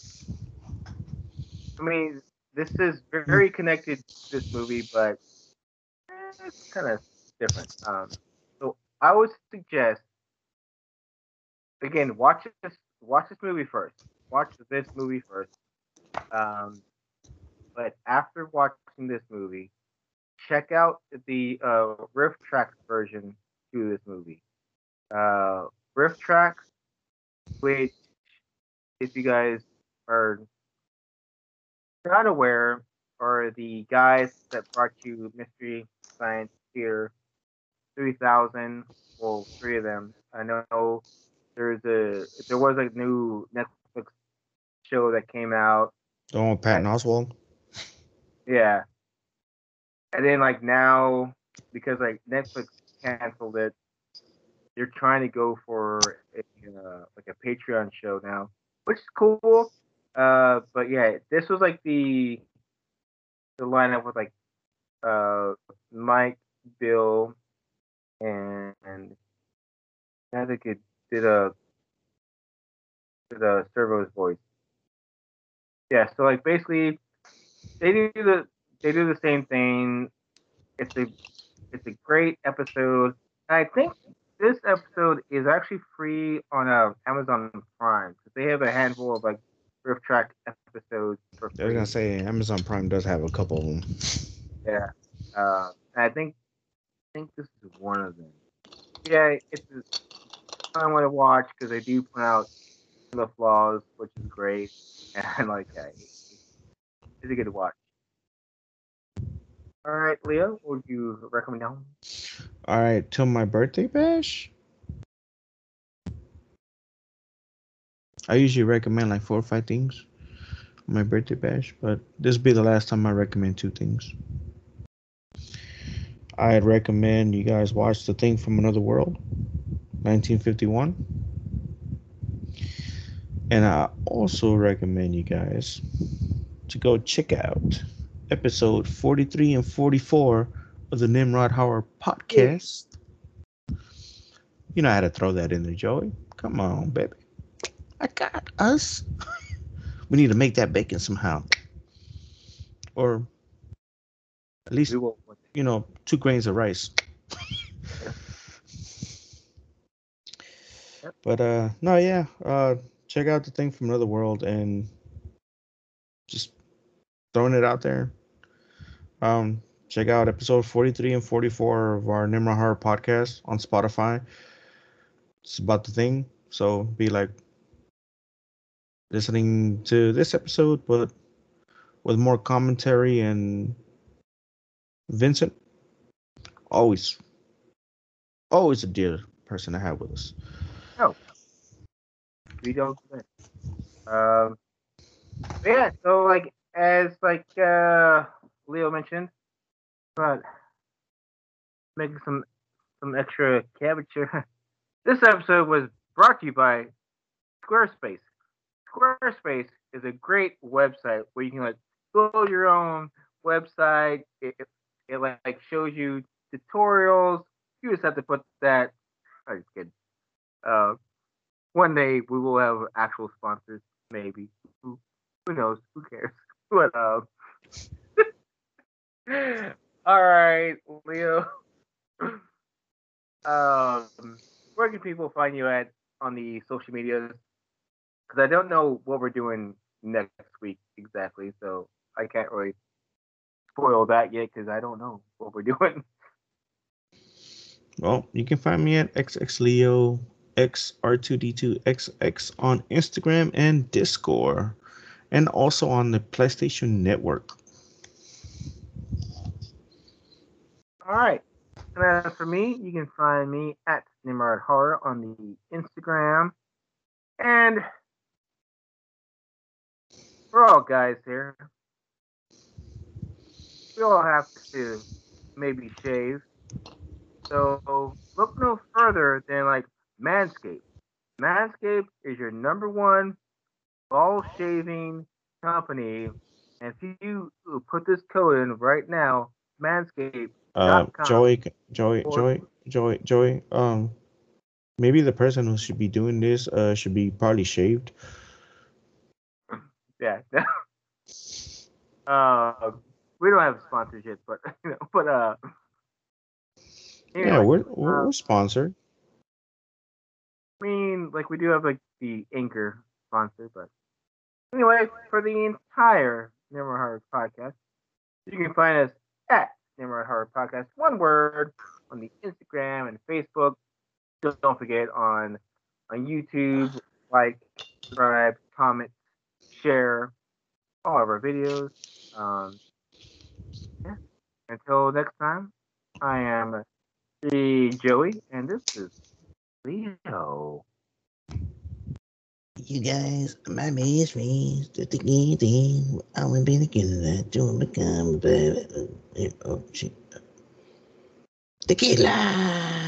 I mean, this is very connected to this movie, but it's kind of different. So I would suggest again watch this movie first. Watch this movie first. Um, but after watching this movie, check out the Riff Tracks version to this movie. Uh, Riff Tracks, which if you guys are not aware, are the guys that brought you Mystery Science Theater 3000. Well, three of them. I know there was a new Netflix show that came out. The one with Patton That, Oswald. yeah, and then like now because like Netflix canceled it, they're trying to go for like a Patreon show now, which is cool. But yeah, this was like the lineup with like uh Mike, Bill, and I think it did a Servo's voice. Yeah, so like basically they do the they do the same thing. It's a it's a great episode. And I think this episode is actually free on Amazon Prime because they have a handful of like riff track episodes for I was gonna free. say Amazon Prime does have a couple of them. Yeah, and I think this is one of them. Yeah, it's a fun one to watch because they do point out the flaws, which is great, and like yeah, it's a good watch. All right, Leo, what would you recommend now? All right, till my birthday bash. I usually recommend like 4 or 5 things on my birthday bash, but this will be the last time I recommend 2 things. I'd recommend you guys watch The Thing from Another World, 1951. And I also recommend you guys to go check out episode 43 and 44 of the Nimrod Howard Yeah, podcast. You know how to throw that in there, Joey. Come on, baby. I got us. We need to make that bacon somehow. Or at we least, will. 2 grains of rice. Yep, yep. But no, yeah. Check out The Thing from Another World and just throwing it out there. Check out episode 43 and 44 of our Nimrod Horror podcast on Spotify. It's about The Thing. So be like listening to this episode, but with more commentary and Vincent. Always, always a dear person to have with us. No, we don't. Um, but yeah. So like as like Leo mentioned, but making some extra cabbage here. This episode was brought to you by Squarespace. Squarespace is a great website where you can like build your own website. It like shows you tutorials. You just have to put that I'm just kidding. One day we will have actual sponsors, maybe. Who knows? Who cares? But all right, Leo. Where can people find you at on the social medias? Because I don't know what we're doing next week exactly, so I can't really spoil that yet because I don't know what we're doing. Well, you can find me at XXLeo XR2D2XX on Instagram and Discord, and also on the PlayStation Network. All right. And as for me, you can find me at Nimrod Horror on the Instagram. And we're all guys here. We all have to maybe shave. So look no further than like Manscaped. Manscaped is your number one ball shaving company. And if you put this code in right now, manscaped.com. Joey. Maybe the person who should be doing this should be probably shaved. Yeah. We don't have sponsors yet, but anyway, yeah, we're sponsored. I mean, like we do have like the Anchor sponsor, but anyway, for the entire Nimrod Horror podcast, you can find us at Nimrod Horror Podcast, one word, on the Instagram and Facebook. Don't forget on YouTube, like, subscribe, comment, share all of our videos. Yeah. Until next time, I am the Joey, and this is Leo. You guys, my best friends, the thing, I want to be together, to become, oh shit. Tequila!